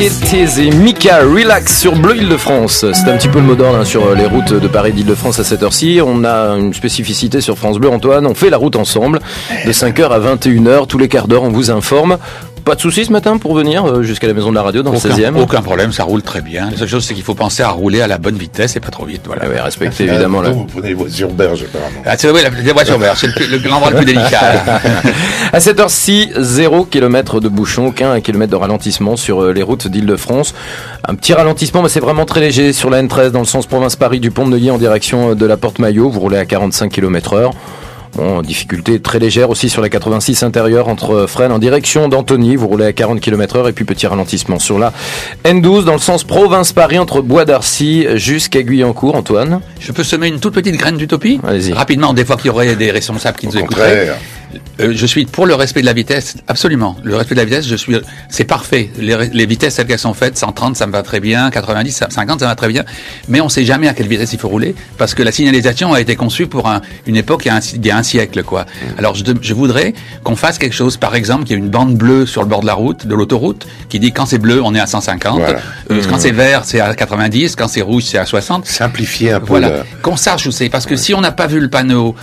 It et Mika Relax sur Bleu Île-de-France. C'est un petit peu le mot d'ordre sur les routes de Paris d'Île-de-France à cette heure-ci. On a une spécificité sur France Bleu, Antoine. On fait la route ensemble de 5h à 21h. Tous les quarts d'heure, on vous informe. Pas de soucis ce matin pour venir jusqu'à la maison de la radio dans le 16e? Aucun problème, ça roule très bien. La seule chose, c'est qu'il faut penser à rouler à la bonne vitesse et pas trop vite. Voilà. Oui, respectez évidemment là. Vous prenez les voitures berges apparemment. C'est oui, les voitures berges, c'est l'endroit le plus délicat. À cette heure-ci, 0 km de bouchon, aucun km de ralentissement sur les routes d'Île-de-France. Un petit ralentissement, mais c'est vraiment très léger sur la N13 dans le sens province-Paris du Pont de Neuilly en direction de la Porte-Maillot. Vous roulez à 45 km/h. Bon, difficulté très légère aussi sur la 86 intérieure entre Fresnes en direction d'Antony. Vous roulez à 40 km/h et puis petit ralentissement sur la N12 dans le sens province-Paris entre Bois d'Arcy jusqu'à Guyancourt. Antoine? Je peux semer une toute petite graine d'utopie? Allez-y. Rapidement, des fois qu'il y aurait des responsables qui nous écouteraient. Je suis pour le respect de la vitesse, absolument. Le respect de la vitesse, c'est parfait. Les vitesses telles qu'elles sont faites, 130, ça me va très bien, 90, 50, ça me va très bien. Mais on sait jamais à quelle vitesse il faut rouler, parce que la signalisation a été conçue pour une époque il y a un siècle, quoi. Alors, je voudrais qu'on fasse quelque chose, par exemple, qu'il y ait une bande bleue sur le bord de la route, de l'autoroute, qui dit quand c'est bleu, on est à 150. Voilà. Quand c'est vert, c'est à 90. Quand c'est rouge, c'est à 60. Simplifier un peu. Voilà. Qu'on sache où c'est, parce que si on n'a pas vu le panneau,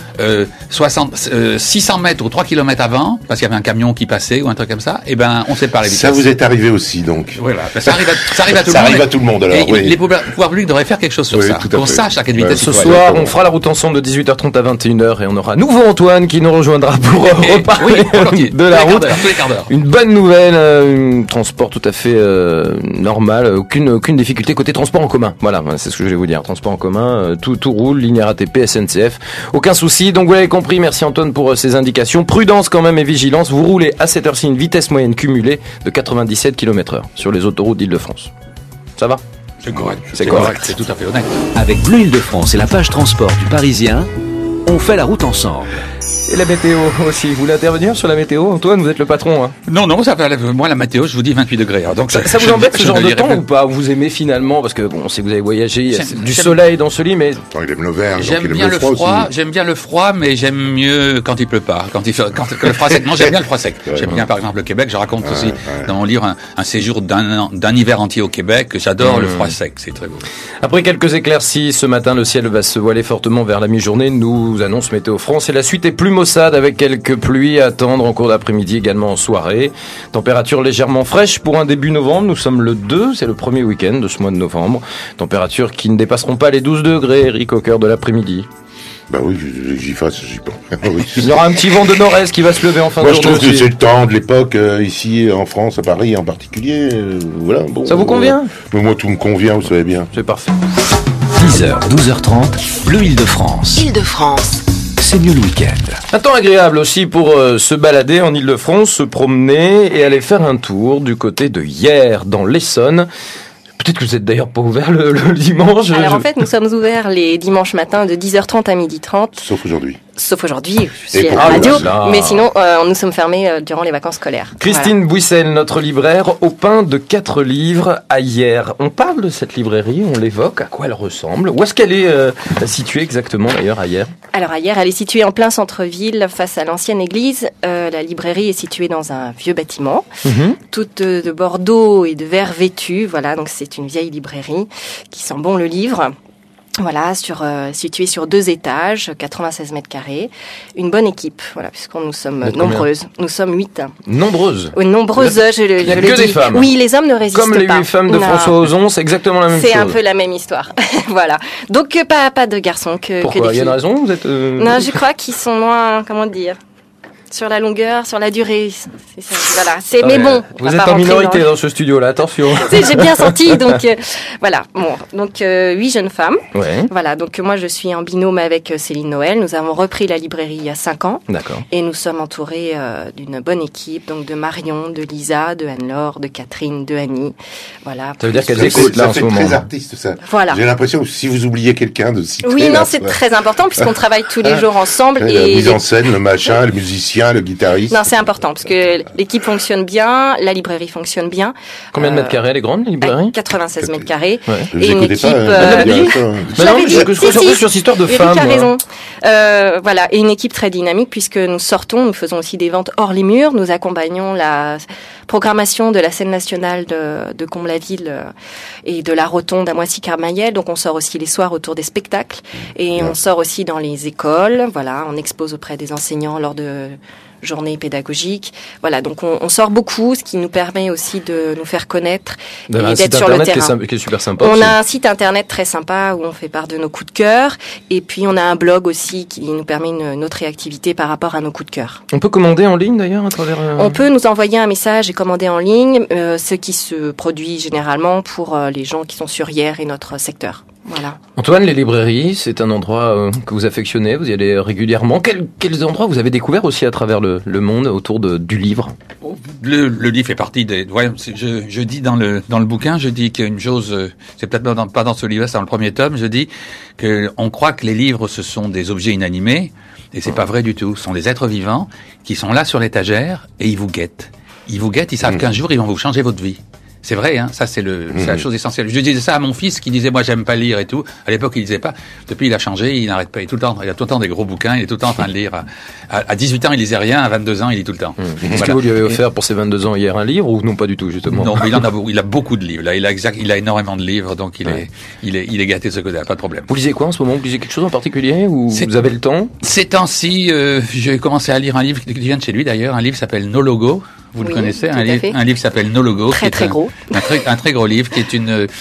600 mètres ou 3 km avant, parce qu'il y avait un camion qui passait ou un truc comme ça, eh ben, on sait pas les vitesses. Ça vous est arrivé aussi, donc. Voilà. Ben, ça arrive à tout le monde. Ça arrive à tout le monde, alors, oui. Les pouvoirs publics devraient faire quelque chose sur ça. Qu'on sache à quelle vitesse ce soir, on fera la route ensemble de 18h30 à 21h et on aura nouveau Antoine qui nous rejoindra pour reparler de la route. Tous les quarts d'heure. Une bonne nouvelle, un transport tout à fait normal, aucune difficulté côté transport en commun. Voilà, c'est ce que je voulais vous dire. Transport en commun, tout roule, ligne RATP, SNCF, aucun souci. Donc vous l'avez compris, merci Antoine pour ces indications. Prudence quand même et vigilance, vous roulez à cette heure-ci une vitesse moyenne cumulée de 97 km/h sur les autoroutes d'Île-de-France. Ça va? C'est correct. C'est correct. C'est tout à fait honnête. Avec Bleu Île-de-France et la page transport du Parisien, on fait la route ensemble. Et la météo aussi. Vous voulez intervenir sur la météo, Antoine? Vous êtes le patron, hein? Non, ça va. Moi, la météo, je vous dis 28 degrés. Alors, donc ça vous embête ce genre de temps ou pas? Vous aimez finalement, parce que bon, on sait que vous avez voyagé, il y a du soleil dans ce lit, mais il aime l'Auvergne. J'aime bien le froid. J'aime bien le froid, mais j'aime mieux quand il pleut pas. Quand le froid sec. Non, j'aime bien le froid sec. J'aime bien, par exemple, le Québec. Je raconte aussi dans mon livre un séjour d'un hiver entier au Québec. J'adore le froid sec. C'est très beau. Après quelques éclaircies ce matin, le ciel va se voiler fortement vers la mi-journée. Nous annonce Météo France et la suite est plus maussade avec quelques pluies à attendre en cours d'après-midi, également en soirée. Température légèrement fraîche pour un début novembre. Nous sommes le 2, c'est le premier week-end de ce mois de novembre. Températures qui ne dépasseront pas les 12 degrés, Eric, au cœur de l'après-midi. Bah oui, j'y pense. Oui. Il y aura un petit vent de nord-est qui va se lever en fin de journée. Moi, je trouve que c'est le temps de l'époque, ici, en France, à Paris en particulier. Voilà. Bon, ça vous convient? Mais moi, tout me convient, vous savez bien. C'est parfait. 10h, 12h30, Bleu Île-de-France. Île-de-France. C'est mieux le week-end. Un temps agréable aussi pour se balader en Île-de-France, se promener et aller faire un tour du côté de Hyères, dans l'Essonne. Peut-être que vous êtes d'ailleurs pas ouvert le dimanche. Alors en fait, nous sommes ouverts les dimanches matins de 10h30 à 12h30. Sauf aujourd'hui. Sauf aujourd'hui, je suis à la radio, mais sinon nous sommes fermés durant les vacances scolaires. Christine Bouissel, notre libraire, au pain de 4 livres à Hyères. On parle de cette librairie, on l'évoque, à quoi elle ressemble? Où est-ce qu'elle est située exactement d'ailleurs à Hyères? Alors à Hyères, elle est située en plein centre-ville, face à l'ancienne église. La librairie est située dans un vieux bâtiment, toute de bordeaux et de verre vêtu. Voilà, donc c'est une vieille librairie qui sent bon le livre. Voilà, située sur 2 étages, 96 mètres carrés. Une bonne équipe, voilà, nous sommes nombreuses. Nous sommes 8. Nombreuses? Oui, nombreuses, je le dis. Il n'y a que des femmes. Oui, les hommes ne résistent pas. Comme les 8 femmes de François Ozon, c'est exactement la même chose. C'est un peu la même histoire. Voilà. Donc, pas de garçons que des filles. Pourquoi? Il y a une raison? Vous êtes, Non, je crois qu'ils sont moins, comment dire, sur la longueur, sur la durée. Voilà. Mais bon. Vous êtes en minorité dans ce studio-là, attention. J'ai bien senti, donc voilà. Bon, donc 8 jeunes femmes. Ouais. Voilà, donc moi je suis en binôme avec Céline Noël. Nous avons repris la librairie il y a 5 ans. D'accord. Et nous sommes entourés d'une bonne équipe, donc de Marion, de Lisa, de Anne-Laure, de Catherine, de Annie. Voilà. Ça veut dire qu'elles écoutent là en ce moment. C'est très artiste ça. Voilà. J'ai l'impression que si vous oubliez quelqu'un de citer. Oui, non, c'est très important puisqu'on travaille tous les jours ensemble. La mise en scène, le machin, les musiciens. musicien, le guitariste. Non, c'est important parce que l'équipe fonctionne bien, la librairie fonctionne bien. Combien de mètres carrés elle est grande, la librairie? 96 mètres carrés. Ouais. Et une équipe... je suis sur cette histoire de femmes. Tu as raison. Voilà, et une équipe très dynamique puisque nous faisons aussi des ventes hors les murs. Nous accompagnons la programmation de la scène nationale de Comble-la-Ville et de la Rotonde à Moissy-Carmayel. Donc on sort aussi les soirs autour des spectacles et on sort aussi dans les écoles. Voilà, on expose auprès des enseignants lors de journée pédagogique. Voilà, donc on sort beaucoup, ce qui nous permet aussi de nous faire connaître et d'être sur le terrain. Qui est super sympa. On a un site internet très sympa où on fait part de nos coups de cœur, et puis on a un blog aussi qui nous permet une autre réactivité par rapport à nos coups de cœur. On peut commander en ligne d'ailleurs à travers... On peut nous envoyer un message et commander en ligne, ce qui se produit généralement pour les gens qui sont sur Hyères et notre secteur. Voilà. Antoine, les librairies, c'est un endroit que vous affectionnez, vous y allez régulièrement. Quels endroits vous avez découvert aussi à travers le monde autour du livre? Le livre fait partie des... Ouais, je dis dans le bouquin, je dis qu'une chose, c'est peut-être pas dans ce livre, c'est dans le premier tome, je dis qu'on croit que les livres, ce sont des objets inanimés, et c'est pas vrai du tout. Ce sont des êtres vivants qui sont là sur l'étagère et ils vous guettent. Ils vous guettent, ils savent qu'un jour, ils vont vous changer votre vie. C'est vrai, hein, ça c'est la chose essentielle. Je disais ça à mon fils qui disait moi j'aime pas lire et tout. À l'époque il disait pas. Depuis il a changé, il n'arrête pas. Il a tout le temps des gros bouquins. Il est tout le temps en train de lire. À 18 ans il lisait rien. À 22 ans il lit tout le temps. Est-ce que vous lui avez offert pour ses 22 ans hier un livre ou non pas du tout justement? Non, mais il a beaucoup de livres. Là il a énormément de livres donc il est gâté de ce côté-là. Pas de problème. Vous lisez quoi en ce moment? Vous lisez quelque chose en particulier ou vous avez le temps? Ces temps-ci, j'ai commencé à lire un livre qui vient de chez lui d'ailleurs. Un livre qui s'appelle No Logo. Vous le connaissez, un livre qui s'appelle No Logo. Très gros. Un très gros livre qui est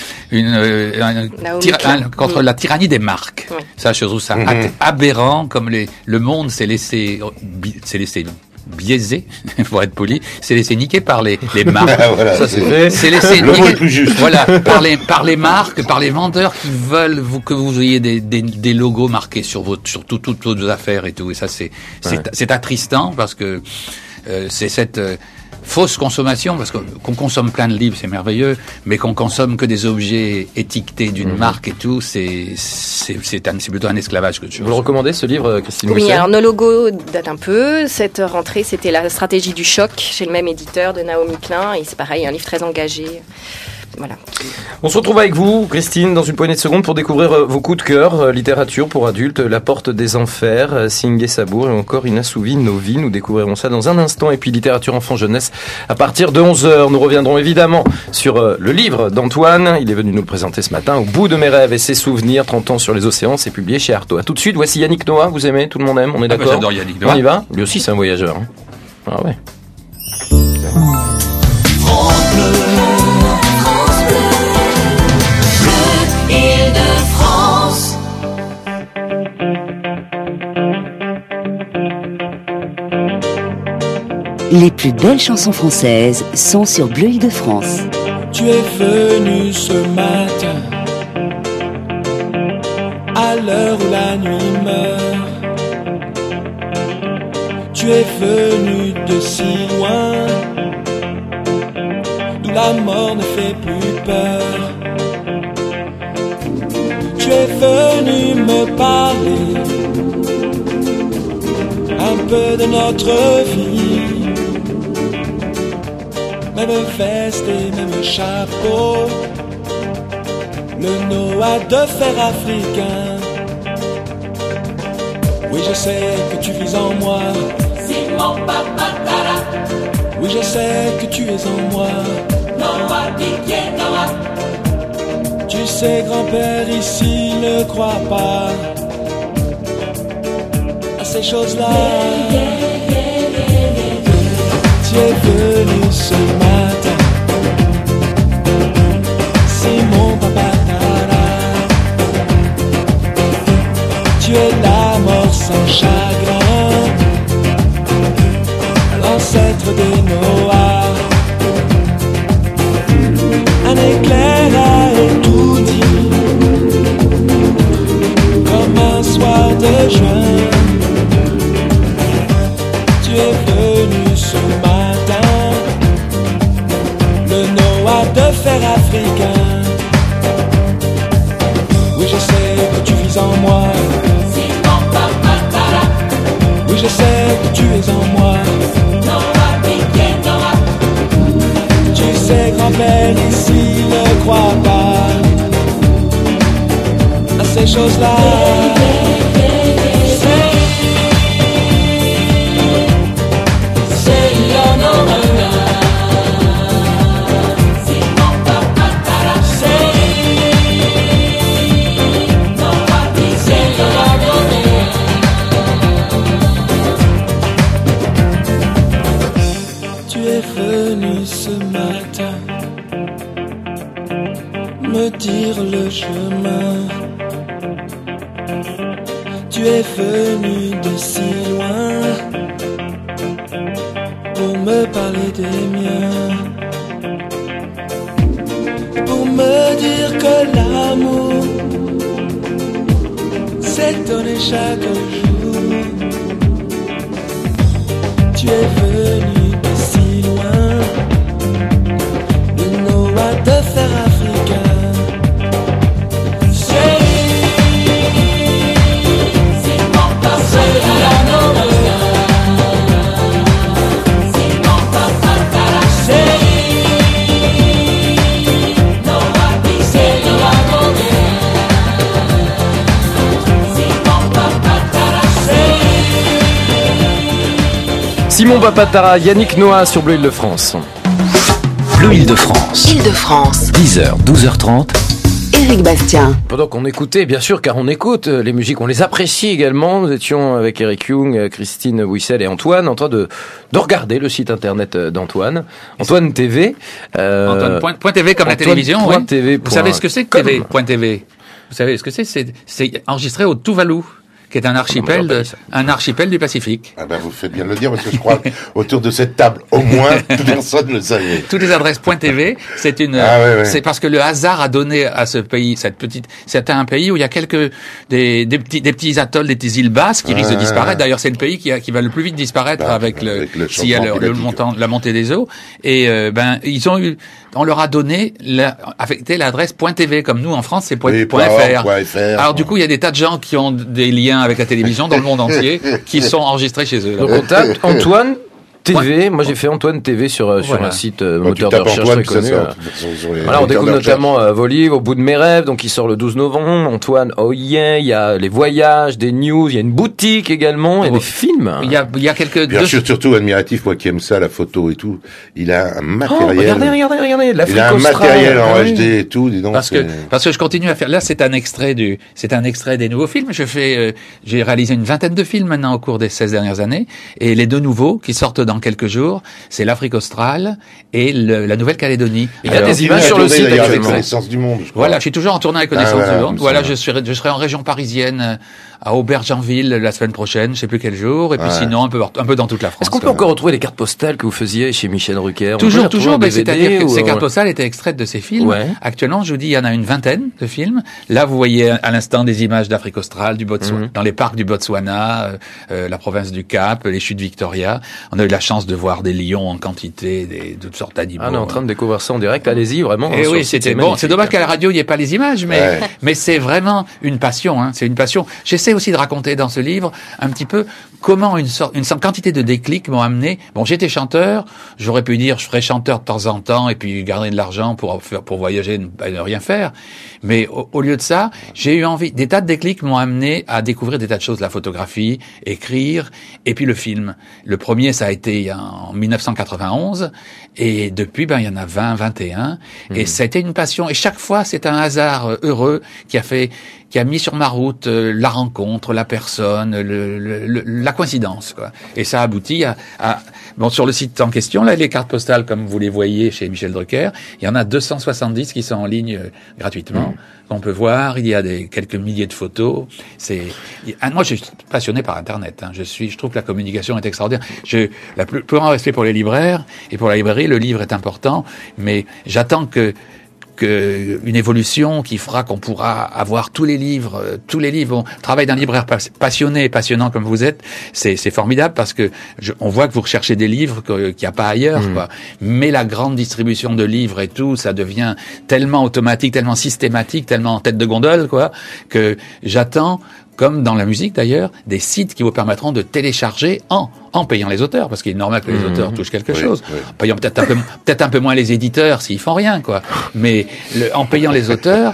contre la tyrannie des marques. Oui. Ça, je trouve ça aberrant, comme le monde s'est laissé biaisé, pour être poli, s'est laissé niquer par les marques. Voilà, ça c'est fait. C'est laissé niquer, plus juste. Voilà, par les marques, par les vendeurs qui veulent que vous ayez des logos marqués sur toutes vos affaires et tout. Et ça, c'est attristant parce que c'est cette fausse consommation, parce qu'on consomme plein de livres, c'est merveilleux, mais qu'on consomme que des objets étiquetés d'une marque et tout, c'est plutôt un esclavage que de chose. Vous le recommandez ce livre, Christine? Oui, alors No Logo date un peu. Cette rentrée, c'était la stratégie du choc chez le même éditeur de Naomi Klein, et c'est pareil, un livre très engagé. Voilà. On se retrouve avec vous, Christine, dans une poignée de secondes pour découvrir vos coups de cœur, littérature pour adultes, La Porte des Enfers, Singé Sabour et encore Inassouvi nos vies. Nous découvrirons ça dans un instant. Et puis littérature enfant-jeunesse à partir de 11h. Nous reviendrons évidemment sur le livre d'Antoine. Il est venu nous le présenter ce matin. Au bout de mes rêves et ses souvenirs, 30 ans sur les océans, c'est publié chez Artaud. A tout de suite, voici Yannick Noah. Vous aimez? Tout le monde aime? On est d'accord? J'adore Yannick Noah. On y va? Lui aussi, c'est un voyageur. Hein. Ah ouais. Les plus belles chansons françaises sont sur Bleu Île-de-France. Tu es venu ce matin, à l'heure où la nuit meurt. Tu es venu de si loin, d'où la mort ne fait plus peur. Tu es venu me parler un peu de notre vie. Même veste et même chapeau, le Noah de fer africain. Oui, je sais que tu vis en moi, Simon Papatara. Oui, je sais que tu es en moi, Noah Didier Noah. Tu sais, grand-père ici ne croit pas à ces choses-là. Tu es venu ce matin, Simon Papatara. Tu es la mort sans chagrin, l'ancêtre des Noahs. Un éclair a tout dit, comme un soir de juin. Tu es venu ce matin, le Noah de fer africain. Oui, je sais que tu vis en moi, Simon Papatara. Oui, je sais que tu es en moi. Tu sais, grand-père ici ne croit pas à ces choses-là. Dire le chemin. Tu es venu de si loin pour me parler des miens, pour me dire que l'amour c'est donné chaque jour. Tu es venu de si loin, il n'aura de faire africain. Simon Papatara, Yannick Noah sur Bleu Île-de-France. Bleu Île-de-France. Île-de-France. 10h, 12h30. Éric Bastien. Pendant qu'on écoutait, bien sûr, car on écoute les musiques, on les apprécie également. Nous étions avec Eric Young, Christine Wissel et Antoine en train de regarder le site internet d'Antoine. Antoine TV. Antoine.tv comme la télévision. Ouais. TV. Vous savez ce que c'est que TV.tv? Vous savez ce que c'est? C'est enregistré au Tuvalu, qui est un archipel du Pacifique. Ah ben vous faites bien de le dire, parce que je crois qu'autour de cette table, au moins, personne ne le savait. Toutes les adresses .tv, c'est parce que le hasard a donné à ce pays, c'est un pays où il y a des petits atolls, des petites îles basses qui risquent de disparaître. D'ailleurs, c'est le pays qui va le plus vite disparaître avec s'il y a la montée des eaux. Et, on leur a donné, affecté l'adresse .tv, comme nous en France, c'est .fr. Alors du coup, il y a des tas de gens qui ont des liens avec la télévision dans le monde entier, qui sont enregistrés chez eux. Donc on tape Antoine TV, moi j'ai fait Antoine TV sur un site moteur de recherche très connu. Voilà, on découvre notamment vos livres, Au bout de mes rêves, donc il sort le 12 novembre. Antoine, oh yeah, il y a les voyages, des news, il y a une boutique également, il y a des films. Il y a quelques... Bien sûr, surtout admiratif, moi qui aime ça, la photo et tout. Il a un matériel. Regardez, il a un matériel en HD et tout, dis donc. Parce que je continue à faire, là c'est un extrait des nouveaux films. J'ai réalisé une vingtaine de films maintenant au cours des 16 dernières années, et les deux nouveaux qui sortent dans quelques jours, c'est l'Afrique australe et la Nouvelle-Calédonie. Il y a des images sur le site avec Connaissance du Monde. Voilà, je suis toujours en tournée avec Connaissance du Monde. Voilà, je serai en région parisienne à Aubergenville la semaine prochaine, je sais plus quel jour, et puis sinon un peu dans toute la France. Est-ce qu'on peut encore retrouver les cartes postales que vous faisiez chez Michel Drucker? Toujours, mais c'est-à-dire que ces cartes postales étaient extraites de ces films. Ouais. Actuellement, je vous dis, il y en a une vingtaine de films. Là, vous voyez à l'instant des images d'Afrique australe, du Botswana, dans les parcs du Botswana, la province du Cap, les chutes Victoria. On a eu la chance de voir des lions en quantité, de toutes sortes d'animaux. On est en train de découvrir ça en direct. Allez-y, vraiment. Et oui, c'était bon. C'est dommage qu'à la radio, il n'y ait pas les images, mais c'est vraiment une passion, hein. C'est une passion. J'essaie aussi de raconter dans ce livre un petit peu comment une quantité de déclics m'ont amené. Bon, j'étais chanteur, j'aurais pu dire je ferais chanteur de temps en temps et puis garder de l'argent pour voyager, ne rien faire. Mais au lieu de ça, j'ai eu envie, des tas de déclics m'ont amené à découvrir des tas de choses, la photographie, écrire, et puis le film. Le premier, ça a été en 1991, et depuis, il y en a 20, 21, et ça a été une passion. Et chaque fois, c'est un hasard heureux qui a mis sur ma route la rencontre, la personne, la coïncidence, quoi. Et ça aboutit sur le site en question, là, les cartes postales, comme vous les voyez chez Michel Drucker, il y en a 270 qui sont en ligne gratuitement. On peut voir, il y a quelques milliers de photos. Moi, je suis passionné par Internet, hein. Je trouve que la communication est extraordinaire. Le plus grand respect pour les libraires et pour la librairie, le livre est important, mais j'attends une évolution qui fera qu'on pourra avoir tous les livres. On travaille d'un libraire passionnant comme vous êtes, c'est formidable parce que on voit que vous recherchez des livres qu'il n'y a pas ailleurs, quoi. Mais la grande distribution de livres et tout, ça devient tellement automatique, tellement systématique, tellement en tête de gondole, quoi, que j'attends comme dans la musique d'ailleurs, des sites qui vous permettront de télécharger en payant les auteurs, parce qu'il est normal que les auteurs touchent quelque chose. En payant peut-être un peu moins les éditeurs s'ils font rien, quoi. Mais en payant les auteurs,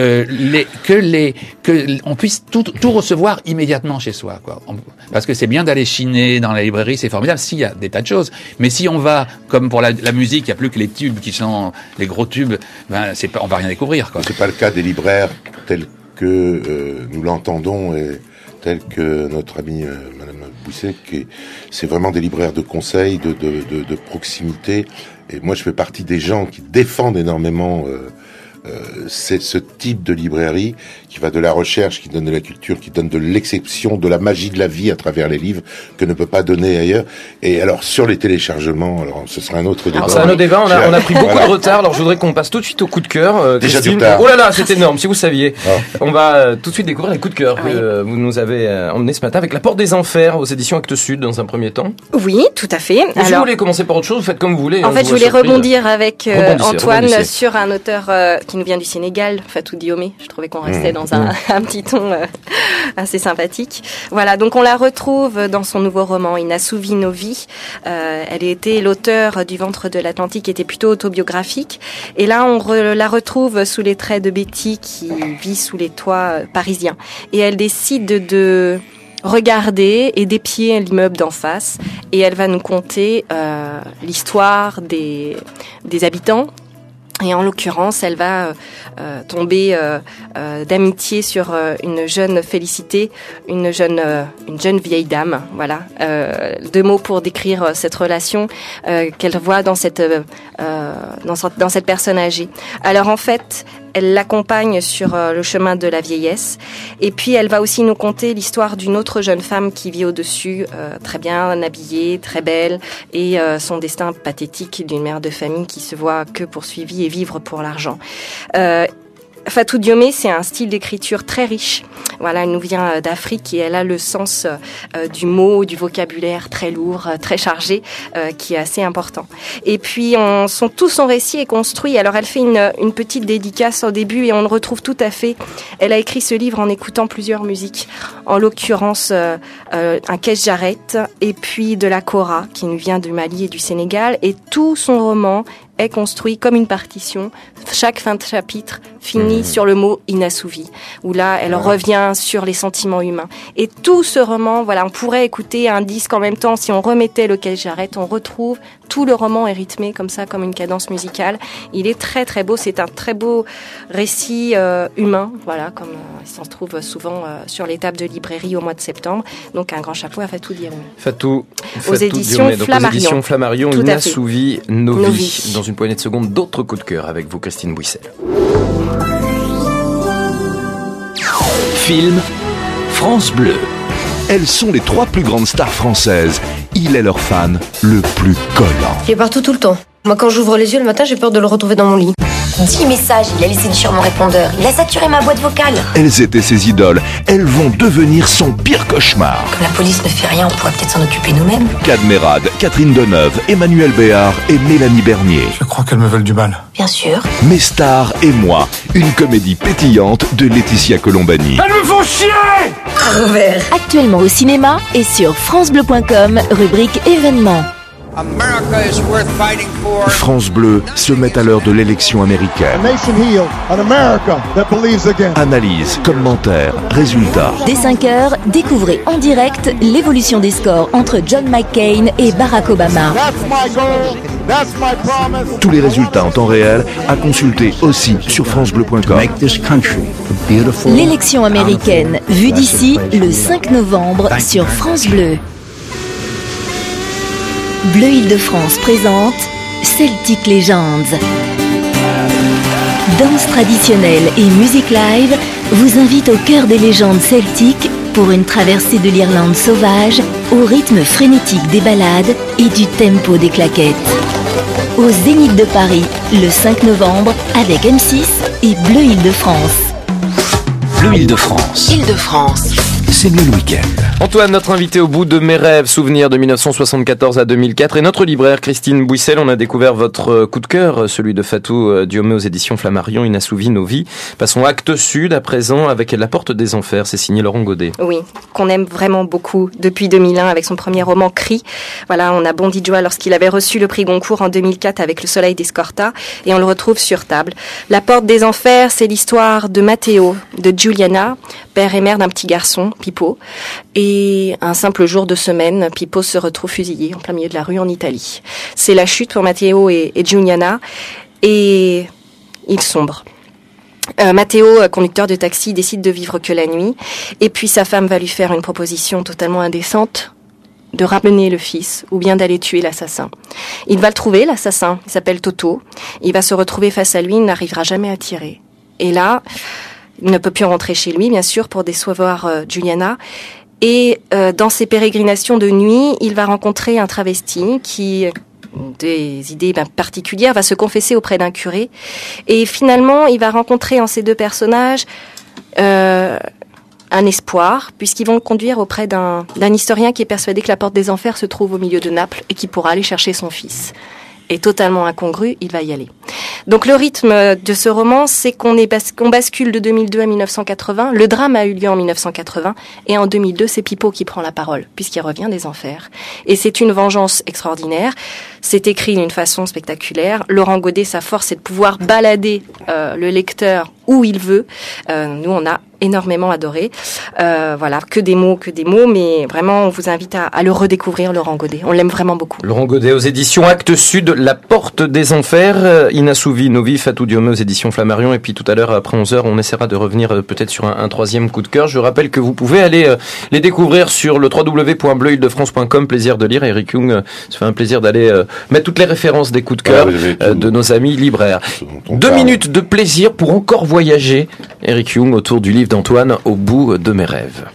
que on puisse tout recevoir immédiatement chez soi, quoi. Parce que c'est bien d'aller chiner dans la librairie, c'est formidable. S'il y a des tas de choses, mais si on va comme pour la musique, il y a plus que les tubes qui sont les gros tubes, on va rien découvrir, quoi. C'est pas le cas des libraires tels que nous l'entendons et tel que notre amie Madame Bousset, c'est vraiment des libraires de conseil, de proximité. Et moi, je fais partie des gens qui défendent énormément c'est ce type de librairie qui va de la recherche, qui donne de la culture, qui donne de l'exception, de la magie de la vie à travers les livres que ne peut pas donner ailleurs. Et alors sur les téléchargements, alors ce sera un autre débat. Alors c'est un autre débat, on a pris beaucoup de retard, alors je voudrais qu'on passe tout de suite au coup de cœur. Déjà Christine. du retard. Oh là là, c'est énorme, si vous saviez. On va tout de suite découvrir les coups de cœur que vous nous avez emmenés ce matin avec La Porte des Enfers aux éditions Actes Sud dans un premier temps. Oui, tout à fait. Alors, si vous voulez commencer par autre chose, vous faites comme vous voulez. En fait, je voulais rebondir avec Antoine sur un auteur qui nous vient du Sénégal, Fatou Diomé. Je trouvais qu'on restait dans un petit ton assez sympathique. Voilà, donc on la retrouve dans son nouveau roman Inassouvi nos vies. Elle était l'auteur du Ventre de l'Atlantique, qui était plutôt autobiographique. Et là, on la retrouve sous les traits de Betty, qui vit sous les toits parisiens. Et elle décide de regarder et d'épier l'immeuble d'en face. Et elle va nous conter l'histoire des habitants. Et en l'occurrence, elle va tomber d'amitié sur une jeune Félicité, une jeune vieille dame. Voilà, 2 mots pour décrire cette relation qu'elle voit dans cette personne âgée. Alors en fait, elle l'accompagne sur le chemin de la vieillesse. Et puis, elle va aussi nous conter l'histoire d'une autre jeune femme qui vit au-dessus, très bien habillée, très belle, et son destin pathétique d'une mère de famille qui se voit que poursuivie et vivre pour l'argent. Fatou Diomé, c'est un style d'écriture très riche. Voilà, elle nous vient d'Afrique et elle a le sens du mot, du vocabulaire très lourd, très chargé, qui est assez important. Et puis, tout son récit est construit. Alors, elle fait une petite dédicace au début et on le retrouve tout à fait. Elle a écrit ce livre en écoutant plusieurs musiques. En l'occurrence, un Kesh Jarrett et puis de la Kora, qui nous vient du Mali et du Sénégal. Et tout son roman est construit comme une partition. Chaque fin de chapitre finit sur le mot inassouvi, où là, elle revient sur les sentiments humains. Et tout ce roman, voilà, on pourrait écouter un disque en même temps. Si on remettait le Kesh Jarrett, on retrouve tout le roman est rythmé comme ça, comme une cadence musicale. Il est très très beau. C'est un très beau récit humain, voilà, comme il s'en trouve souvent sur les tables de librairie au mois de septembre. Donc un grand chapeau à Fatou Diomé. Fatou aux éditions Diomé, Flammarion. Aux éditions Flammarion, Inassouvi nos vies. Dans une poignée de secondes, d'autres coups de cœur avec vous, Christine Bouissel. Film, France Bleu. Elles sont les 3 plus grandes stars françaises. Il est leur fan le plus collant. Il est partout tout le temps. Moi, quand j'ouvre les yeux le matin, j'ai peur de le retrouver dans mon lit. 10 messages, il a laissé sur mon répondeur. Il a saturé ma boîte vocale. Elles étaient ses idoles. Elles vont devenir son pire cauchemar. Comme la police ne fait rien, on pourrait peut-être s'en occuper nous-mêmes. Kad Merad, Catherine Deneuve, Emmanuel Béard et Mélanie Bernier. Je crois qu'elles me veulent du mal. Bien sûr. Mes stars et moi, une comédie pétillante de Laetitia Colombani. Elles me font chier! Robert. Actuellement au cinéma et sur francebleu.com, rubrique événements. America is worth fighting for. France Bleu se met à l'heure de l'élection américaine. Analyse, commentaires, résultats. Dès 5h, découvrez en direct l'évolution des scores entre John McCain et Barack Obama. Tous les résultats en temps réel à consulter aussi sur francebleu.com. L'élection américaine, vue d'ici, le 5 novembre sur France Bleu. Bleu Île-de-France présente Celtic Legends. Danse traditionnelle et musique live vous invitent au cœur des légendes celtiques pour une traversée de l'Irlande sauvage au rythme frénétique des ballades et du tempo des claquettes. Au Zénith de Paris, le 5 novembre, avec M6 et Bleu Île-de-France. Bleu Île-de-France. Île-de-France. c'est mieux le week-end. Antoine, notre invité au bout de mes rêves, souvenirs de 1974 à 2004, et notre libraire Christine Bouissel. On a découvert votre coup de cœur, celui de Fatou Diomé aux éditions Flammarion, Inassouvi nos vies. Passons acte sud à présent avec La Porte des Enfers, c'est signé Laurent Godet. Oui, qu'on aime vraiment beaucoup depuis 2001 avec son premier roman Cri. Voilà, on a bondi de joie lorsqu'il avait reçu le prix Goncourt en 2004 avec Le Soleil d'Escorta, et on le retrouve sur table. La Porte des Enfers, c'est l'histoire de Matteo, de Giuliana, père et mère d'un petit garçon, Pippo. Et un simple jour de semaine, Pippo se retrouve fusillé en plein milieu de la rue en Italie. C'est la chute pour Matteo et Giuliana, et il sombre. Matteo, conducteur de taxi, décide de vivre que la nuit, et puis sa femme va lui faire une proposition totalement indécente, de ramener le fils, ou bien d'aller tuer l'assassin. Il va le trouver, l'assassin, il s'appelle Toto, il va se retrouver face à lui, il n'arrivera jamais à tirer. Et là, il ne peut plus rentrer chez lui, bien sûr, pour décevoir Giuliana. Et dans ses pérégrinations de nuit, il va rencontrer un travesti qui, des idées particulières, va se confesser auprès d'un curé. Et finalement, il va rencontrer en ces deux personnages un espoir, puisqu'ils vont le conduire auprès d'un historien qui est persuadé que la Porte des Enfers se trouve au milieu de Naples et qui pourra aller chercher son fils. Et totalement incongru, il va y aller. Donc le rythme de ce roman, c'est qu'on bascule de 2002 à 1980. Le drame a eu lieu en 1980 et en 2002, c'est Pippo qui prend la parole puisqu'il revient des enfers. Et c'est une vengeance extraordinaire. C'est écrit d'une façon spectaculaire. Laurent Godet, sa force, c'est de pouvoir balader le lecteur où il veut. Nous, on a énormément adoré. Voilà, que des mots, mais vraiment, on vous invite à le redécouvrir, Laurent Godet. On l'aime vraiment beaucoup. Laurent Godet aux éditions Actes Sud, La Porte des Enfers, Inassouvi nos vies, Fatou Diomé aux éditions Flammarion, et puis tout à l'heure, après 11h, on essaiera de revenir peut-être sur un troisième coup de cœur. Je rappelle que vous pouvez aller les découvrir sur le www.bleuildefrance.com, plaisir de lire. Eric Young, ça fait un plaisir d'aller mettre toutes les références des coups de cœur de nos amis libraires. 2 minutes de plaisir pour encore voyager, Eric Young, autour du livre d'Antoine, Au bout de mes rêves.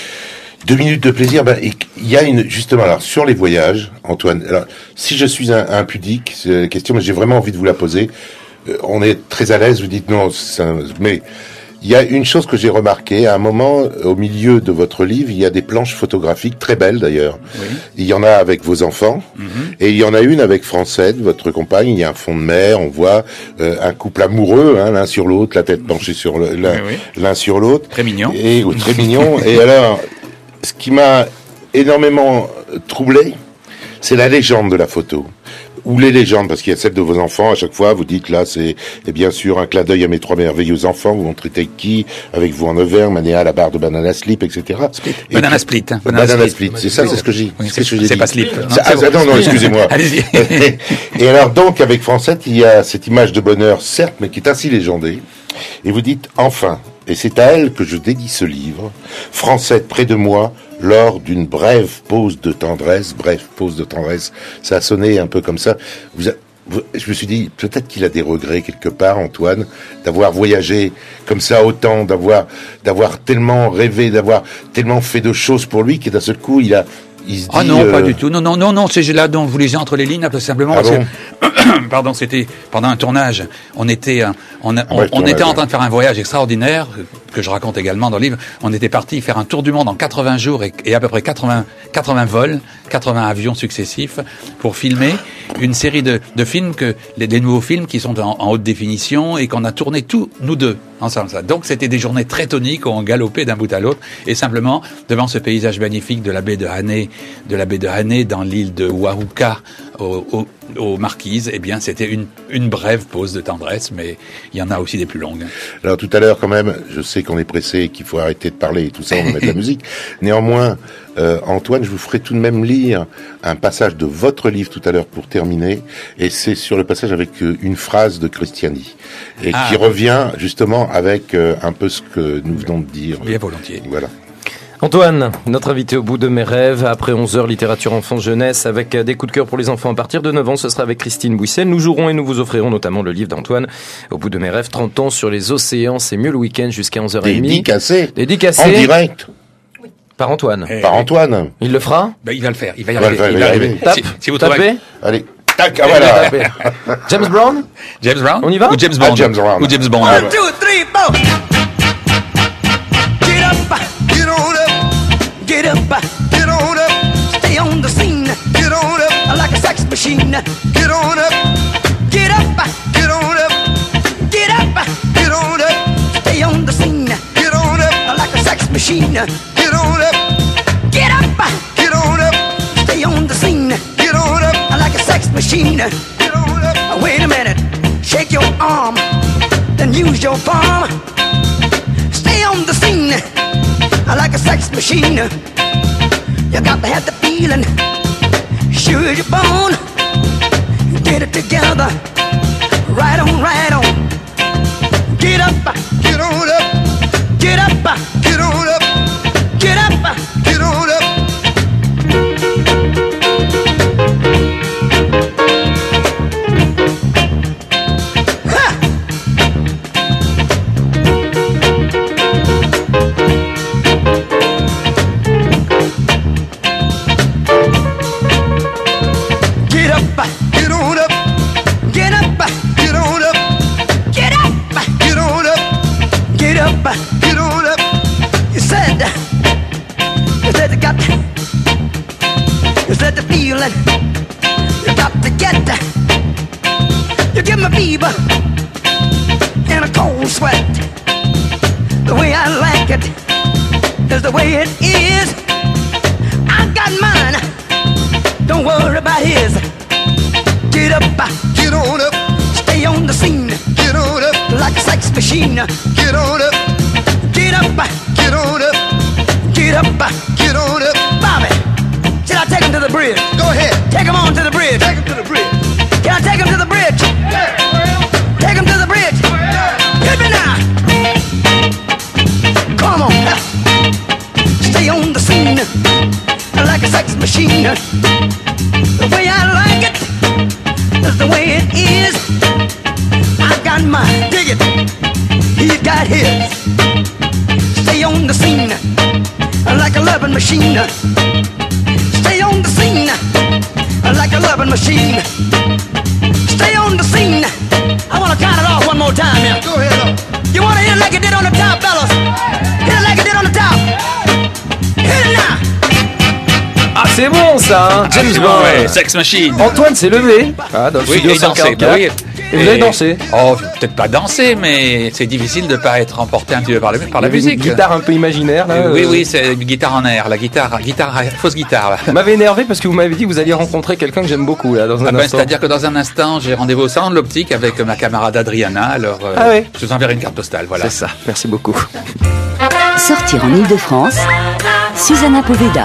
2 minutes de plaisir, il y a justement, alors, sur les voyages, Antoine, alors, si je suis un pudique, c'est la question, mais j'ai vraiment envie de vous la poser. On est très à l'aise, vous dites non, mais il y a une chose que j'ai remarqué, à un moment, au milieu de votre livre, il y a des planches photographiques, très belles d'ailleurs. Oui. Il y en a avec vos enfants, et il y en a une avec Francette, votre compagne, il y a un fond de mer, on voit un couple amoureux, l'un sur l'autre, la tête penchée sur l'un sur l'autre. Très mignon. Très mignon. Et alors, ce qui m'a énormément troublé, c'est la légende de la photo. Ou les légendes, parce qu'il y a celle de vos enfants, à chaque fois, vous dites, là, c'est, et bien sûr, un clin d'œil à mes 3 merveilleux enfants, vous montrez Taiki, avec vous en Auvergne, Manéa, la barre de Banana Slip, etc. Banana Split. Banana Split, c'est ça, c'est ce que j'ai dit. Oui, c'est pas Slip. Non, excusez-moi. Allez-y. Et alors, donc, avec Francette, il y a cette image de bonheur, certes, mais qui est ainsi légendée. Et vous dites, enfin, et c'est à elle que je dédie ce livre, Francette près de moi, lors d'une brève pause de tendresse, ça a sonné un peu comme ça. Je me suis dit, peut-être qu'il a des regrets quelque part, Antoine, d'avoir voyagé comme ça autant, d'avoir tellement rêvé, d'avoir tellement fait de choses pour lui, qu'il d'un seul coup, il se dit... Ah non, pas du tout. Non, c'est là dont vous lisez entre les lignes, tout simplement. Ah bon Pardon, c'était pendant un tournage. On était en train de faire un voyage extraordinaire que je raconte également dans le livre. On était parti faire un tour du monde en 80 jours et à peu près 80 vols, 80 avions successifs pour filmer une série de films des nouveaux films qui sont en haute définition et qu'on a tourné tous nous deux ensemble. Donc c'était des journées très toniques où on galopait d'un bout à l'autre et simplement devant ce paysage magnifique de la baie de Hanné dans l'île de Wahuka aux Marquises, eh bien, c'était une brève pause de tendresse, mais il y en a aussi des plus longues. Alors, tout à l'heure, quand même, je sais qu'on est pressé et qu'il faut arrêter de parler et tout ça, on va mettre la musique. Néanmoins, Antoine, je vous ferai tout de même lire un passage de votre livre tout à l'heure pour terminer, et c'est sur le passage avec une phrase de Christiani, et qui revient, justement, avec un peu ce que nous venons de dire. Bien volontiers. Voilà. Antoine, notre invité au bout de mes rêves, après 11h, littérature enfance-jeunesse, avec des coups de cœur pour les enfants à partir de 9 ans, ce sera avec Christine Bouissel. Nous jouerons et nous vous offrirons notamment le livre d'Antoine, Au bout de mes rêves, 30 ans sur les océans, c'est mieux le week-end jusqu'à 11h30. Dédicacé. En direct. Par Antoine. Par Antoine. Il le fera? Il va le faire, il va y arriver. Si vous tapez. Allez. Tac, voilà. James Brown? On y va? Ou James Bond? Ou James Bond. 1, 2, 3, 4. Get up, get on up. get on up, stay on the scene, get on up, like a sex machine, get on up, get up, get on up, get up, get on up, stay on the scene, get on up, like a sex machine, get on up, get up, get on up, stay on the scene, get on up, like a sex machine, get on up. Wait a minute, shake your arm, then use your palm. Stay on the scene, like a sex machine. You got to have the feeling, sure as you're born. Get it together, right on, right on. Get up, get on up, get up, get on up, get up, get on up. Get on up. You said the feeling. You got to get that. You give me fever and a cold sweat. The way I like it is the way it is. I got mine. Don't worry about his. Get up, get on up. Stay on the scene. Get on up like a sex machine. Get on up. Get up, get on up, get up, get on up. Bobby, should I take him to the bridge? Go ahead. Take him on to the bridge. Take him to the bridge. Can I take him to the bridge? Yeah. Take him to the bridge. Yeah. Hit me now. Come on. Stay on the scene like a sex machine. The way I like it is the way it is. I got mine. Dig it. He's got his. Stay on the scene like a loving machine. Stay on the scene like a loving machine. Stay on the scene. I want to count it off one more time here. Go ahead. You want to hit it like it did on the top, fellas? Hit it like it did on the top. Hit it now. Ah, c'est bon ça, hein. James Bond. Ouais, Sex Machine. Antoine s'est levé dans le studio 144. Oui. Et vous avez dansé? Oh, peut-être pas danser, mais c'est difficile de pas être emporté un petit peu par la musique. Une guitare un peu imaginaire là. Oui, c'est une guitare en air, fausse guitare. Là. Vous m'avez énervé parce que vous m'avez dit que vous alliez rencontrer quelqu'un que j'aime beaucoup là dans un instant. C'est-à-dire que dans un instant, j'ai rendez-vous au salon de l'optique avec ma camarade Adriana. Alors, je vous enverrai une carte postale. Voilà. C'est ça. Merci beaucoup. Sortir en Ile-de-France, Susanna Poveda.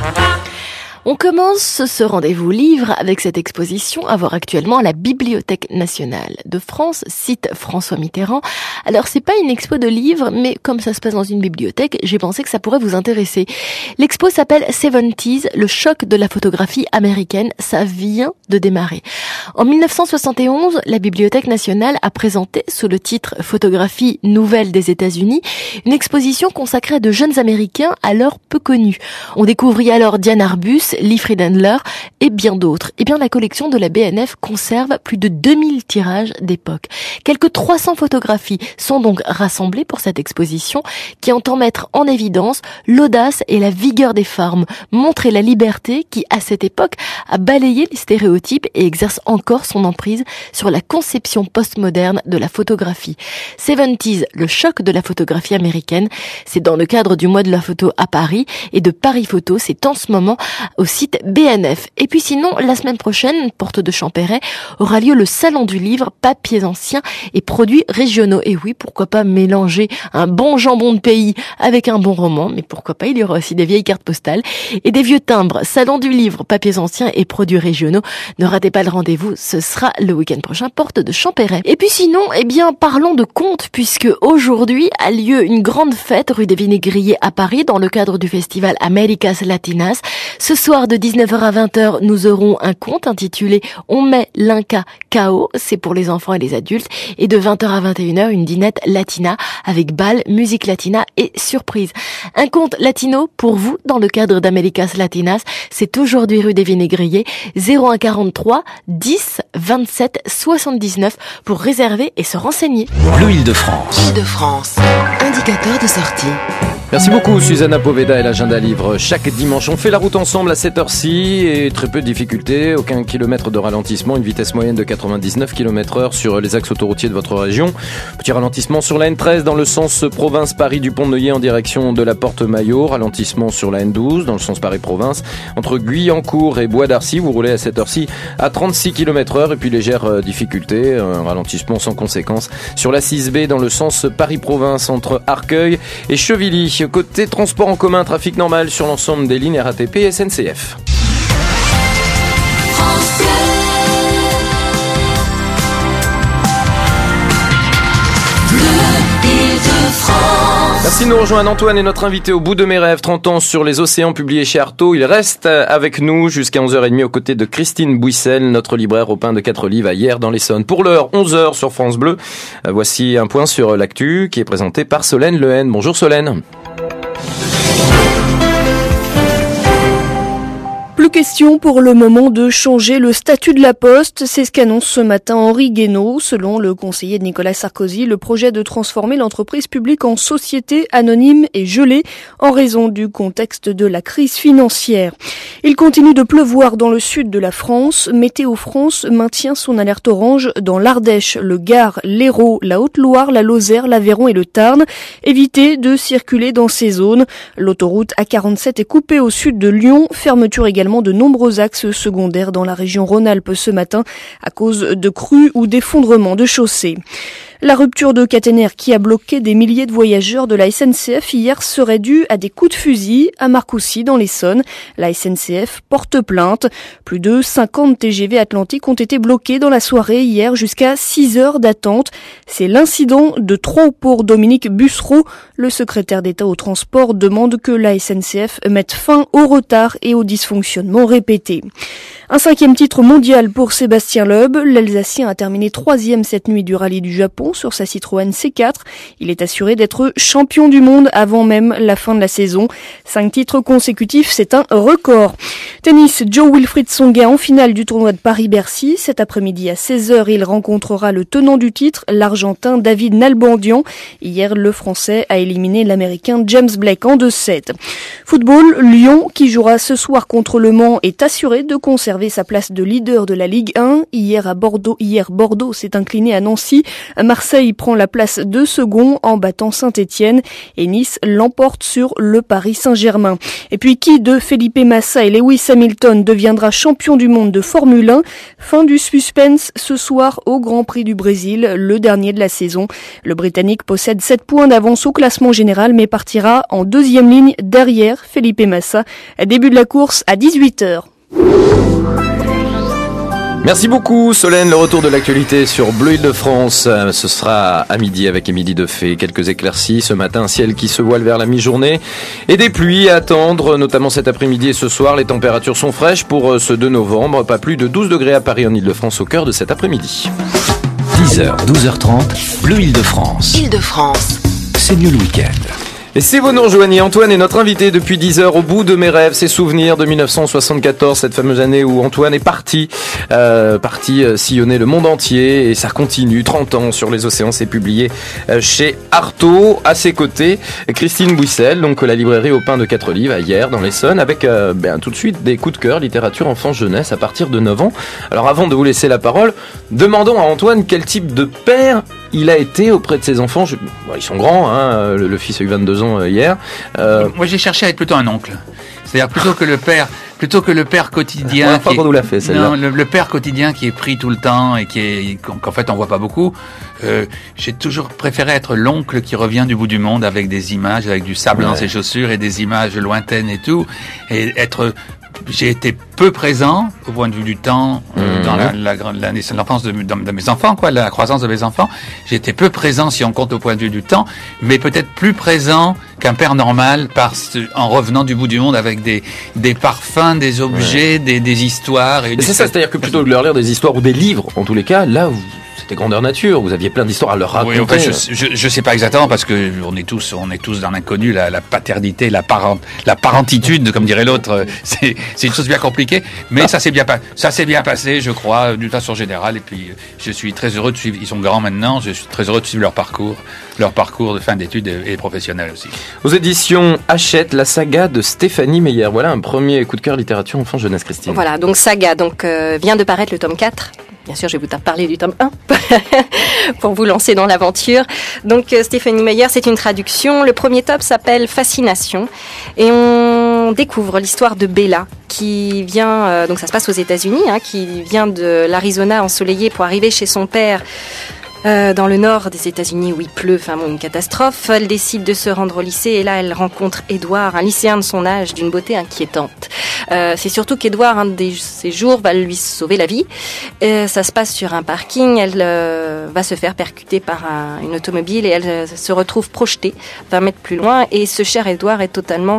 On commence ce rendez-vous livre avec cette exposition à voir actuellement à la Bibliothèque nationale de France, site François Mitterrand. Alors c'est pas une expo de livres, mais comme ça se passe dans une bibliothèque, j'ai pensé que ça pourrait vous intéresser. L'expo s'appelle 70s, le choc de la photographie américaine. Ça vient de démarrer. En 1971, la Bibliothèque nationale a présenté, sous le titre Photographie nouvelle des États-Unis, une exposition consacrée à de jeunes Américains alors peu connus. On découvrit alors Diane Arbus, Lee Friedlander et bien d'autres. Et bien la collection de la BNF conserve plus de 2000 tirages d'époque. Quelques 300 photographies sont donc rassemblées pour cette exposition qui entend mettre en évidence l'audace et la vigueur des formes, montrer la liberté qui, à cette époque, a balayé les stéréotypes et exerce encore son emprise sur la conception postmoderne de la photographie. 70s, le choc de la photographie américaine, c'est dans le cadre du mois de la photo à Paris et de Paris Photo, c'est en ce moment au site BNF. Et puis sinon, la semaine prochaine, porte de Champéret, aura lieu le salon du livre, papiers anciens et produits régionaux. Et oui, pourquoi pas mélanger un bon jambon de pays avec un bon roman, mais pourquoi pas, il y aura aussi des vieilles cartes postales et des vieux timbres. Salon du livre, papiers anciens et produits régionaux. Ne ratez pas le rendez-vous, ce sera le week-end prochain, porte de Champéret. Et puis sinon, eh bien, parlons de contes, puisque aujourd'hui a lieu une grande fête rue des Vinaigriers à Paris dans le cadre du festival Americas Latinas. Ce soir, de 19h à 20h, nous aurons un conte intitulé On met l'Inca KO, c'est pour les enfants et les adultes, et de 20h à 21h, une dinette latina avec bal, musique latina et surprise. Un conte latino pour vous dans le cadre d'Americas Latinas, c'est aujourd'hui rue des Vinaigriers, 01 43 10 27 79 pour réserver et se renseigner. Bleu Île-de-France. Île-de-France, indicateur de sortie. Merci beaucoup Susanna Poveda et l'agenda livre. Chaque dimanche, on fait la route ensemble à cette heure-ci et très peu de difficultés, aucun kilomètre de ralentissement, une vitesse moyenne de 99 km/h sur les axes autoroutiers de votre région. Petit ralentissement sur la N13 dans le sens province Paris du Pont-de-Neuilly en direction de la Porte-Maillot, ralentissement sur la N12 dans le sens Paris-Province. Entre Guyancourt et Bois d'Arcy, vous roulez à cette heure-ci à 36 km/h et puis légère difficulté, un ralentissement sans conséquence sur la 6B dans le sens Paris-Province entre Arcueil et Chevilly. Côté transport en commun, trafic normal sur l'ensemble des lignes RATP et SNCF. Merci de nous rejoindre. Antoine est notre invité au bout de mes rêves, 30 ans sur les océans, publié chez Artaud. Il reste avec nous jusqu'à 11h30 aux côtés de Christine Bouissel, notre libraire au pain de 4 livres à Hyères dans l'Essonne. Pour l'heure, 11h sur France Bleu. Voici un point sur l'actu qui est présenté par Solène Lehen. Bonjour Solène. Plus question pour le moment de changer le statut de la Poste, c'est ce qu'annonce ce matin Henri Guénaud. Selon le conseiller de Nicolas Sarkozy, le projet de transformer l'entreprise publique en société anonyme est gelé en raison du contexte de la crise financière. Il continue de pleuvoir dans le sud de la France. Météo France maintient son alerte orange dans l'Ardèche, le Gard, l'Hérault, la Haute-Loire, la Lozère, l'Aveyron et le Tarn. Évitez de circuler dans ces zones. L'autoroute A47 est coupée au sud de Lyon. Fermeture également de nombreux axes secondaires dans la région Rhône-Alpes ce matin à cause de crues ou d'effondrements de chaussées. La rupture de caténaire qui a bloqué des milliers de voyageurs de la SNCF hier serait due à des coups de fusil à Marcoussis dans l'Essonne. La SNCF porte plainte. Plus de 50 TGV Atlantique ont été bloqués dans la soirée hier jusqu'à 6 heures d'attente. C'est l'incident de trop pour Dominique Bussereau. Le secrétaire d'État au transport demande que la SNCF mette fin au retard et aux dysfonctionnements répétés. Un 5e titre mondial pour Sébastien Loeb. L'Alsacien a terminé 3e cette nuit du rallye du Japon sur sa Citroën C4. Il est assuré d'être champion du monde avant même la fin de la saison. 5 titres consécutifs, c'est un record. Tennis, Jo-Wilfried Tsonga en finale du tournoi de Paris-Bercy. Cet après-midi à 16h, il rencontrera le tenant du titre, l'Argentin David Nalbandian. Hier, le Français a éliminé l'Américain James Blake en 2-7. Football, Lyon, qui jouera ce soir contre Le Mans, est assuré de conserver sa place de leader de la Ligue 1. Hier, Bordeaux s'est incliné à Nancy. Marseille prend la place de second en battant Saint-Étienne et Nice l'emporte sur le Paris Saint-Germain. Et puis qui de Felipe Massa et Lewis Hamilton deviendra champion du monde de Formule 1? Fin du suspense ce soir au Grand Prix du Brésil, le dernier de la saison. Le Britannique possède 7 points d'avance au classement général mais partira en 2e ligne derrière Felipe Massa. Début de la course à 18h. Merci beaucoup Solène, le retour de l'actualité sur Bleu Île-de-France, ce sera à midi avec Émilie Defay. Quelques éclaircies ce matin, un ciel qui se voile vers la mi-journée et des pluies à attendre, notamment cet après-midi et ce soir. Les températures sont fraîches pour ce 2 novembre, pas plus de 12 degrés à Paris en Île-de-France au cœur de cet après-midi. 10h, 12h30, Bleu Île-de-France. Île-de-France. C'est mieux le week-end. Et si vous nous rejoignez, Antoine est notre invité depuis 10 heures au bout de mes rêves, ses souvenirs de 1974, cette fameuse année où Antoine est parti sillonner le monde entier et ça continue, 30 ans sur les océans, c'est publié chez Artaud. À ses côtés, Christine Bouissel, donc la librairie au pain de 4 livres à Hyères dans l'Essonne, avec tout de suite des coups de cœur, littérature enfance jeunesse à partir de 9 ans. Alors avant de vous laisser la parole, demandons à Antoine quel type de père il a été auprès de ses enfants. Ils sont grands, hein, le fils a eu 22 ans hier. Moi j'ai cherché à être plutôt un oncle. C'est-à-dire plutôt que le père quotidien. Qu'on nous l'a fait celle-là. Non, le père quotidien qui est pris tout le temps et qu'en fait on voit pas beaucoup. J'ai toujours préféré être l'oncle qui revient du bout du monde avec des images, avec du sable dans ses chaussures et des images lointaines et tout, et j'ai été peu présent au point de vue du temps dans l'enfance de mes enfants, la croissance de mes enfants. J'ai été peu présent si on compte au point de vue du temps, mais peut-être plus présent qu'un père normal en revenant du bout du monde avec des parfums, des objets, des histoires. C'est ça, c'est-à-dire que plutôt que de leur lire des histoires ou des livres, en tous les cas, là grandeur nature. Vous aviez plein d'histoires à leur raconter. Oui, en fait, je sais pas exactement parce que on est tous dans l'inconnu, la paternité, la parentitude, comme dirait l'autre. C'est une chose bien compliquée, mais ça s'est bien passé, je crois, d'une façon générale. Et puis, je suis très heureux de suivre. Ils sont grands maintenant. Je suis très heureux de suivre leur parcours de fin d'études et professionnel aussi. Aux éditions Hachette, la saga de Stéphanie Meyer. Voilà un premier coup de cœur littérature enfant jeunesse, Christine. Voilà, donc saga, vient de paraître le tome 4. Bien sûr, je vais vous parler du tome 1 pour vous lancer dans l'aventure. Donc Stéphanie Meyer, c'est une traduction. Le premier tome s'appelle Fascination et on découvre l'histoire de Bella qui vient, donc ça se passe aux États-Unis, qui vient de l'Arizona ensoleillée pour arriver chez son père dans le nord des États-Unis où il pleut, une catastrophe. Elle décide de se rendre au lycée et là elle rencontre Édouard, un lycéen de son âge d'une beauté inquiétante. C'est surtout qu'Édouard, un de ses jours, va lui sauver la vie. Ça se passe sur un parking. Elle va se faire percuter par une automobile et elle se retrouve projetée 20 mètres plus loin. Et ce cher Édouard est totalement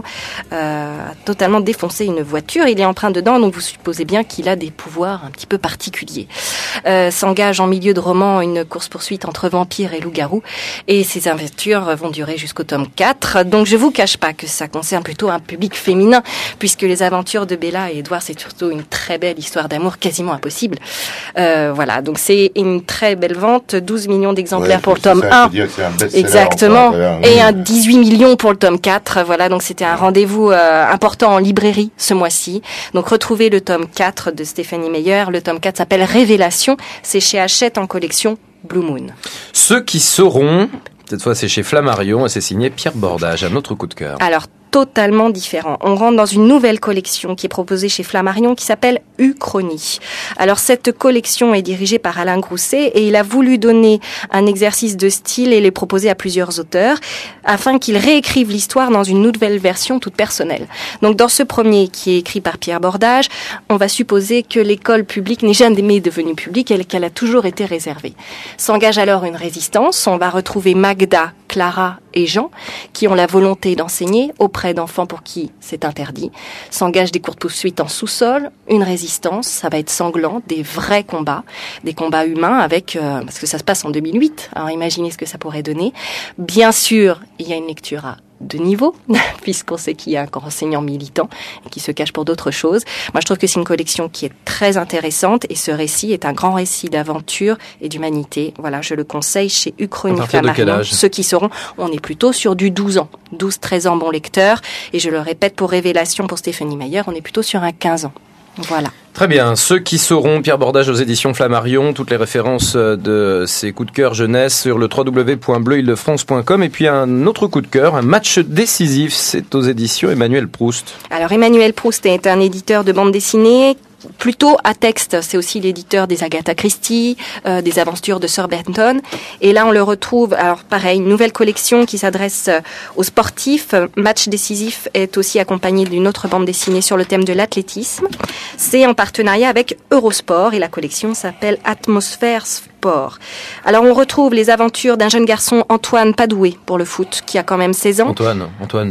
défoncé une voiture. Il est emprunt dedans, donc vous supposez bien qu'il a des pouvoirs un petit peu particuliers. S'engage en milieu de roman une course-poursuite entre vampires et loups-garous. Et ces aventures vont durer jusqu'au tome 4. Donc je vous cache pas que ça concerne plutôt un public féminin, puisque les aventures de Bella et Édouard, c'est surtout une très belle histoire d'amour quasiment impossible. Voilà, donc c'est une très belle vente, 12 millions d'exemplaires pour le tome 1. Exactement. Et un 18 millions pour le tome 4. Voilà, donc c'était un rendez-vous important en librairie ce mois-ci. Donc retrouvez le tome 4 de Stéphanie Meyer. Le tome 4 s'appelle Révélation. C'est chez Hachette en collection Blue Moon. Ceux qui sauront, cette fois c'est chez Flammarion et c'est signé Pierre Bordage, un autre coup de cœur. Alors, totalement différent. On rentre dans une nouvelle collection qui est proposée chez Flammarion qui s'appelle Uchronie. Alors cette collection est dirigée par Alain Grousset et il a voulu donner un exercice de style et les proposer à plusieurs auteurs afin qu'ils réécrivent l'histoire dans une nouvelle version toute personnelle. Donc dans ce premier qui est écrit par Pierre Bordage, on va supposer que l'école publique n'est jamais devenue publique et qu'elle a toujours été réservée. S'engage alors une résistance. On va retrouver Magda, Clara et Jean qui ont la volonté d'enseigner auprès d'enfants pour qui c'est interdit. S'engagent des courses-poursuites en sous-sol, une résistance, ça va être sanglant, des vrais combats, des combats humains avec, parce que ça se passe en 2008, alors imaginez ce que ça pourrait donner. Bien sûr, il y a une lecture à de niveau, puisqu'on sait qu'il y a un enseignant militant qui se cache pour d'autres choses. Moi, je trouve que c'est une collection qui est très intéressante et ce récit est un grand récit d'aventure et d'humanité. Voilà, je le conseille chez Uchronie Flammarion. Ceux qui sauront, on est plutôt sur du 12 ans. 12-13 ans, bon lecteur. Et je le répète, pour Révélation, pour Stéphanie Meyer, on est plutôt sur un 15 ans. Voilà. Très bien. Ceux qui sauront, Pierre Bordage aux éditions Flammarion, toutes les références de ces coups de cœur jeunesse sur le www.bleuildefrance.com. Et puis un autre coup de cœur, un match décisif, c'est aux éditions Emmanuel Proust. Alors Emmanuel Proust est un éditeur de bande dessinée plutôt à texte. C'est aussi l'éditeur des Agatha Christie, des aventures de Sir Benton. Et là, on le retrouve, alors pareil, une nouvelle collection qui s'adresse aux sportifs. Match décisif est aussi accompagné d'une autre bande dessinée sur le thème de l'athlétisme. C'est en partenariat avec Eurosport et la collection s'appelle Atmosphère Sport. Alors, on retrouve les aventures d'un jeune garçon, Antoine, pas doué pour le foot, qui a quand même 16 ans. Antoine?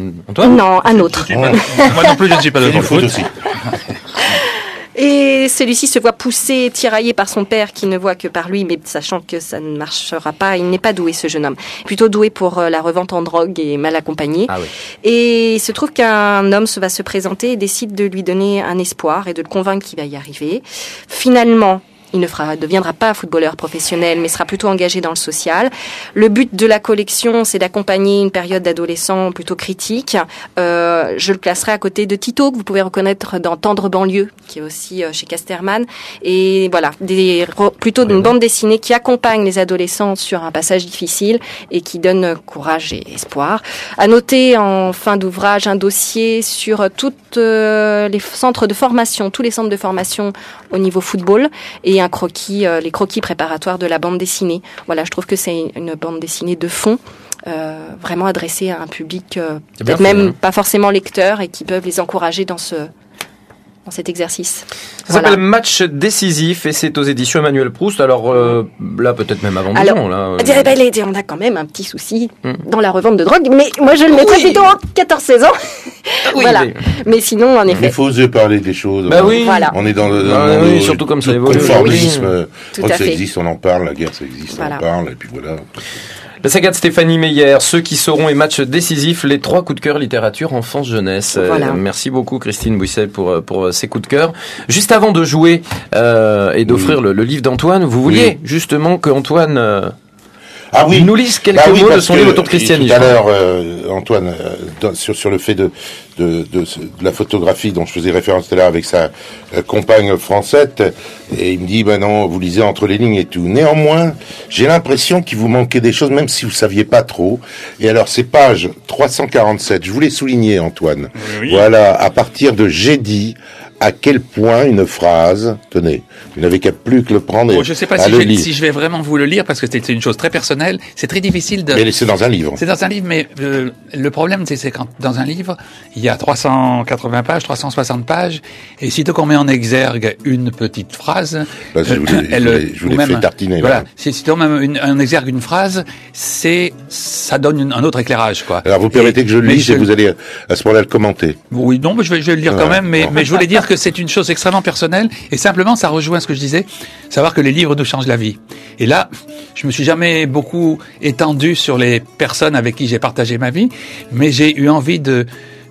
Non, un autre. Moi non plus, je ne suis pas doué pour le foot aussi. Et celui-ci se voit poussé, tiraillé par son père qui ne voit que par lui, mais sachant que ça ne marchera pas, il n'est pas doué ce jeune homme. Plutôt doué pour la revente en drogue et mal accompagné. Ah oui. Et il se trouve qu'un homme va se présenter et décide de lui donner un espoir et de le convaincre qu'il va y arriver. Finalement, il ne deviendra pas footballeur professionnel, mais sera plutôt engagé dans le social. Le but de la collection, c'est d'accompagner une période d'adolescent plutôt critique. Je le classerai à côté de Tito, que vous pouvez reconnaître dans Tendre banlieue, qui est aussi chez Casterman. Et voilà, plutôt d'une bande dessinée qui accompagne les adolescents sur un passage difficile et qui donne courage et espoir. À noter en fin d'ouvrage un dossier sur toutes les centres de formation, tous les centres de formation au niveau football et un croquis, les croquis préparatoires de la bande dessinée. Voilà, je trouve que c'est une bande dessinée de fond, vraiment adressée à un public peut-être même pas forcément lecteur et qui peuvent les encourager dans cet exercice. Ça s'appelle Match décisif et c'est aux éditions Emmanuel Proust. Alors là, peut-être même avant 10 ans. Là, on a quand même un petit souci dans la revente de drogue, mais moi je le mettrais plutôt en 14-16 ans. Voilà. Mais sinon, en effet. Il faut oser parler des choses. Bah oui. Voilà. On est dans le surtout comme ça évolue. Conformisme. Tout à fait. Ça existe, on en parle. La guerre, ça existe, on en parle. Et puis voilà. La saga de Stéphanie Meyer, ceux qui sauront et match décisif, les 3 coups de cœur littérature, enfance, jeunesse. Voilà. Merci beaucoup Christine Bouisset pour ces coups de cœur. Juste avant de jouer et d'offrir le livre d'Antoine, vous vouliez justement qu'Antoine nous lise quelques mots de son livre autour de christianisme. Tout à l'heure, Antoine, sur le fait de la photographie dont je faisais référence tout à l'heure avec sa compagne Francette, et il me dit, non, vous lisez entre les lignes et tout. Néanmoins, j'ai l'impression qu'il vous manquait des choses, même si vous saviez pas trop. Et alors, c'est page 347. Je voulais souligner, Antoine. Oui. Voilà, à partir de j'ai dit, à quel point une phrase, tenez, vous n'avez qu'à plus que le prendre et je sais pas si je vais vraiment vous le lire parce que c'est une chose très personnelle, c'est très difficile de... Mais c'est dans un livre. C'est dans un livre, mais le problème c'est quand dans un livre, il y a 380 pages, 360 pages, et sitôt qu'on met en exergue une petite phrase... je vous l'ai fait tartiner. Voilà, sitôt on met en exergue une phrase, ça donne un autre éclairage, quoi. Alors vous permettez que je le lise et vous allez à ce moment-là le commenter. Oui, non, mais je vais le lire quand même, mais je voulais dire que c'est une chose extrêmement personnelle et simplement ça rejoint ce que je disais, savoir que les livres nous changent la vie. Et là, je me suis jamais beaucoup étendu sur les personnes avec qui j'ai partagé ma vie, mais j'ai eu envie de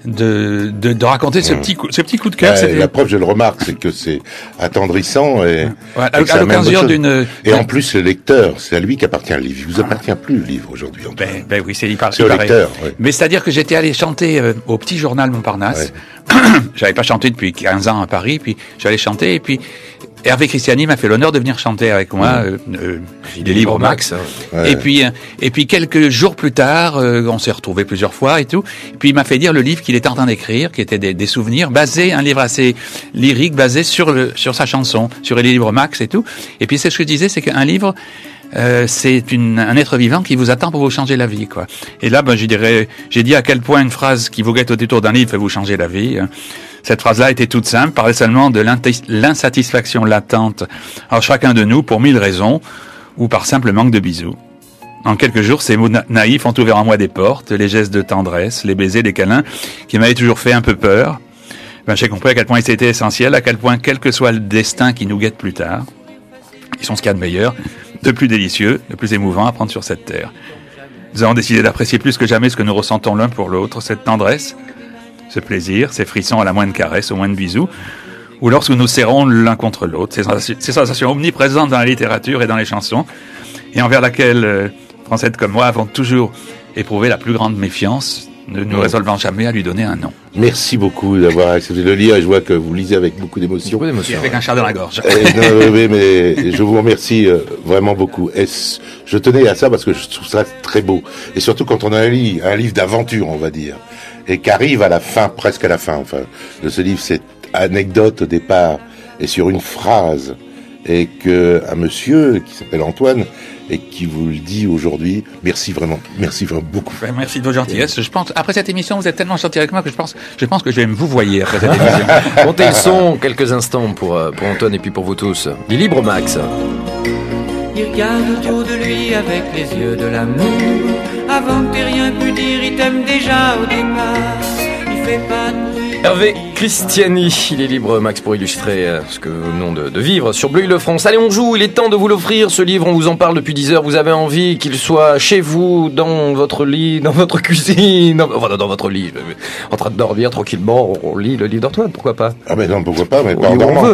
raconter ce petit coup de cœur. La preuve, je le remarque, c'est que c'est attendrissant et à l'occasion d'une. Et en plus, le lecteur, c'est à lui qu'appartient le livre. Il vous appartient plus le livre aujourd'hui. Ben oui, c'est au lecteur. Oui. Mais c'est-à-dire que j'étais allé chanter au Petit Journal Montparnasse. Ouais. J'avais pas chanté depuis 15 ans à Paris, puis j'allais chanter et puis Hervé Christiani m'a fait l'honneur de venir chanter avec moi des livres Max. Ouais. Et puis quelques jours plus tard, on s'est retrouvés plusieurs fois et tout. Et puis il m'a fait dire le livre qu'il était en train d'écrire, qui était des souvenirs, un livre assez lyrique, basé sur sa chanson, sur les livres Max et tout. Et puis c'est ce que je disais, c'est qu'un livre, c'est un être vivant qui vous attend pour vous changer la vie, quoi. Et là, j'ai dit à quel point une phrase qui vous guette au détour d'un livre fait vous changer la vie. Cette phrase-là était toute simple, parlait seulement de l'insatisfaction latente en chacun de nous pour 1000 raisons ou par simple manque de bisous. En quelques jours, ces mots naïfs ont ouvert en moi des portes, les gestes de tendresse, les baisers, les câlins, qui m'avaient toujours fait un peu peur. J'ai compris à quel point c'était essentiel, à quel point, quel que soit le destin qui nous guette plus tard, ils sont ce qu'il y a de meilleur, de plus délicieux, de plus émouvant à prendre sur cette terre. Nous avons décidé d'apprécier plus que jamais ce que nous ressentons l'un pour l'autre, cette tendresse, ce plaisir, ces frissons à la moindre caresse, au moindre bisou, ou lorsque nous serrons l'un contre l'autre, ces sensations omniprésentes dans la littérature et dans les chansons, et envers laquelle Francette comme moi avons toujours éprouvé la plus grande méfiance, ne nous résolvant jamais à lui donner un nom. Merci beaucoup d'avoir accepté de le lire et je vois que vous lisez avec beaucoup d'émotion. Et avec un chat dans la gorge. mais je vous remercie vraiment beaucoup. Et je tenais à ça parce que je trouve ça très beau. Et surtout quand on a un livre d'aventure, on va dire, et qu'arrive à la fin, presque à la fin, enfin, de ce livre, cette anecdote au départ est sur une phrase et que un monsieur qui s'appelle Antoine et qui vous le dit aujourd'hui, merci vraiment beaucoup. Merci de votre gentillesse. Je pense, après cette émission, vous êtes tellement gentil avec moi que je pense que je vais vous voyer après cette émission. Montez le son quelques instants pour Antoine et puis pour vous tous. Les libres Max. Il regarde autour de lui avec les yeux de l'amour. Avant que t'aies rien pu dire, il t'aime déjà au départ. Il fait pas de bruit. Hervé Christiani, il est libre Max pour illustrer ce que vous venez de vivre sur Bleu Île-de-France. Allez, on joue, il est temps de vous l'offrir ce livre, on vous en parle depuis 10 heures, vous avez envie qu'il soit chez vous, dans votre lit, dans votre cuisine, dans votre lit, en train de dormir tranquillement, on lit le livre d'Antoine, pourquoi pas? Ah mais non, pourquoi pas, mais pas en dormant.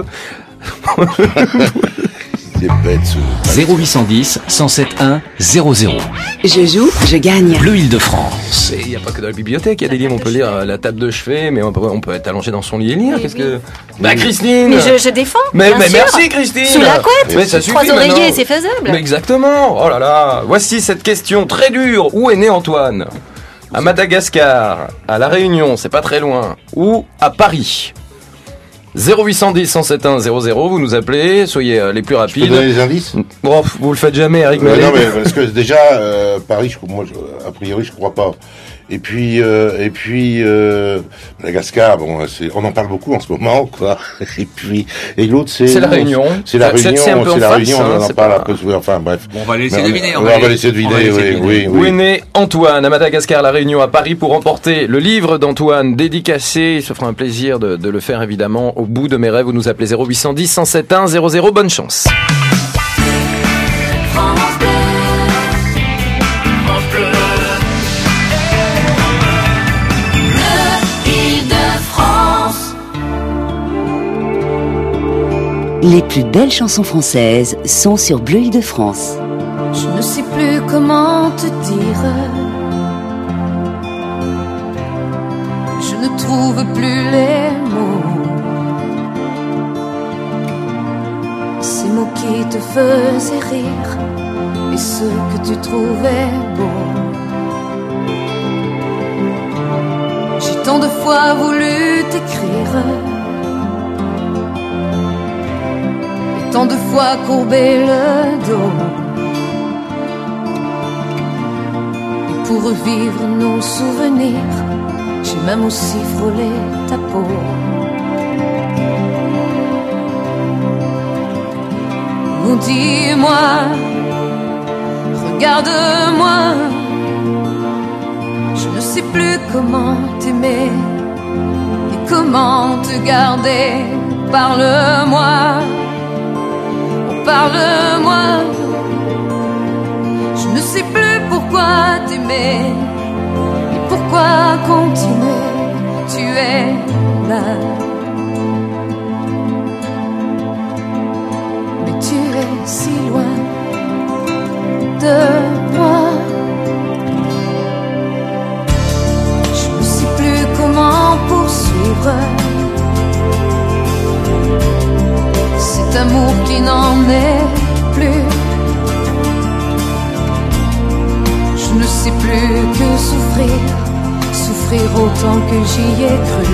bête, 0810 107 1 00. Je joue, je gagne. Bleu Île-de-France. Il n'y a pas que dans la bibliothèque, il y a des livres, on peut lire à la table de chevet, mais on peut être allongé dans son lit et lire. Qu'est-ce que... Bah Christine. Mais je défends. Mais merci Christine. Sous la couette. Mais ça suffit. 3 oreillers, c'est faisable. Mais exactement. Oh là là. Voici cette question très dure. Où est né Antoine? À Madagascar, à La Réunion, c'est pas très loin, ou à Paris? 0810 107 00, vous nous appelez, soyez les plus rapides. Je peux donner les indices? Bon, vous le faites jamais, Eric Mellet. Non, mais parce que déjà, Paris, moi, a priori, je crois pas. Et puis Madagascar, bon, on en parle beaucoup en ce moment, quoi. Et l'autre, c'est la Réunion. C'est la Réunion. On en parle un peu. Enfin, bref. Bon, on va laisser deviner. On va laisser deviner. Oui. Où est né Antoine à Madagascar, la Réunion, à Paris, pour remporter le livre d'Antoine dédicacé. Il se fera un plaisir de le faire, évidemment. Au bout de mes rêves, vous nous appelez 0810 107 1 00. Bonne chance. Les plus belles chansons françaises sont sur Bleu Île-de-France. Je ne sais plus comment te dire. Je ne trouve plus les mots. Ces mots qui te faisaient rire et ceux que tu trouvais beaux. J'ai tant de fois voulu t'écrire. Tant de fois courbé le dos. Et pour revivre nos souvenirs, j'ai même aussi frôlé ta peau. Oh, dis-moi, regarde-moi. Je ne sais plus comment t'aimer et comment te garder. Parle-moi. Parle-moi, je ne sais plus pourquoi t'aimer et pourquoi continuer, tu es là. Mais tu es si loin de moi. Je ne sais plus comment poursuivre cet amour qui n'en est plus. Je ne sais plus que souffrir autant que j'y ai cru.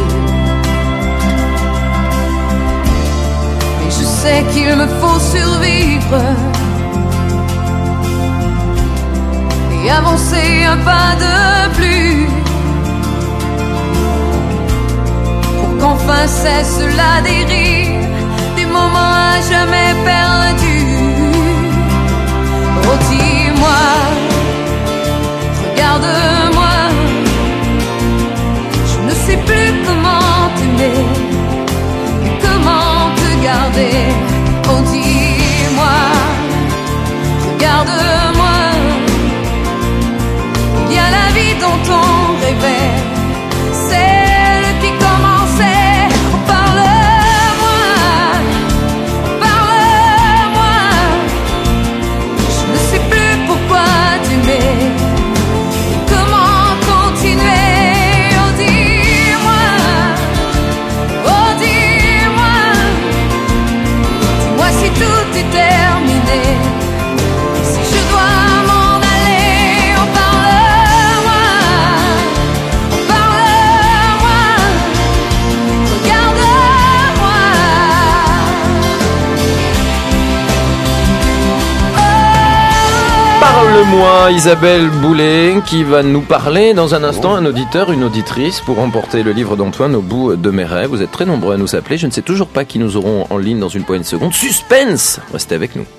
Mais je sais qu'il me faut survivre et avancer un pas de plus pour qu'enfin cesse la dérive. Moment à jamais perdu. Oh, dis-moi, regarde-moi. Je ne sais plus comment t'aimer et comment te garder. Oh, dis-moi, regarde-moi. Il y a la vie dont on rêvait, celle qui commençait. Parle-moi, Isabelle Boulet, qui va nous parler dans un instant, un auditeur, une auditrice, pour remporter le livre d'Antoine Au bout de mes rêves. Vous êtes très nombreux à nous appeler. Je ne sais toujours pas qui nous aurons en ligne dans une poignée de secondes. Suspense! Restez avec nous.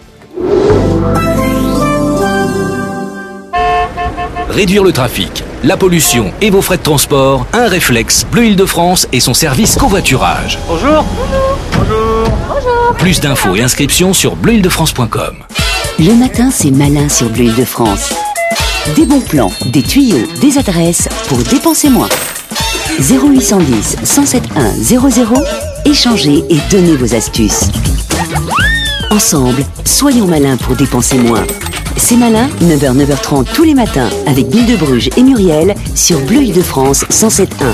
Réduire le trafic, la pollution et vos frais de transport, un réflexe. Bleu Île-de-France et son service covoiturage. Bonjour. Bonjour. Bonjour. Plus d'infos et inscriptions sur bleuîle-de-france.com. Le matin, c'est malin sur Bleu Île-de-France. Des bons plans, des tuyaux, des adresses pour dépenser moins. 0810 107 1 00. Échangez et donnez vos astuces. Ensemble, soyons malins pour dépenser moins. C'est malin, 9h, 9h30 tous les matins avec Bill de Bruges et Muriel sur Bleu Île-de-France 107.1.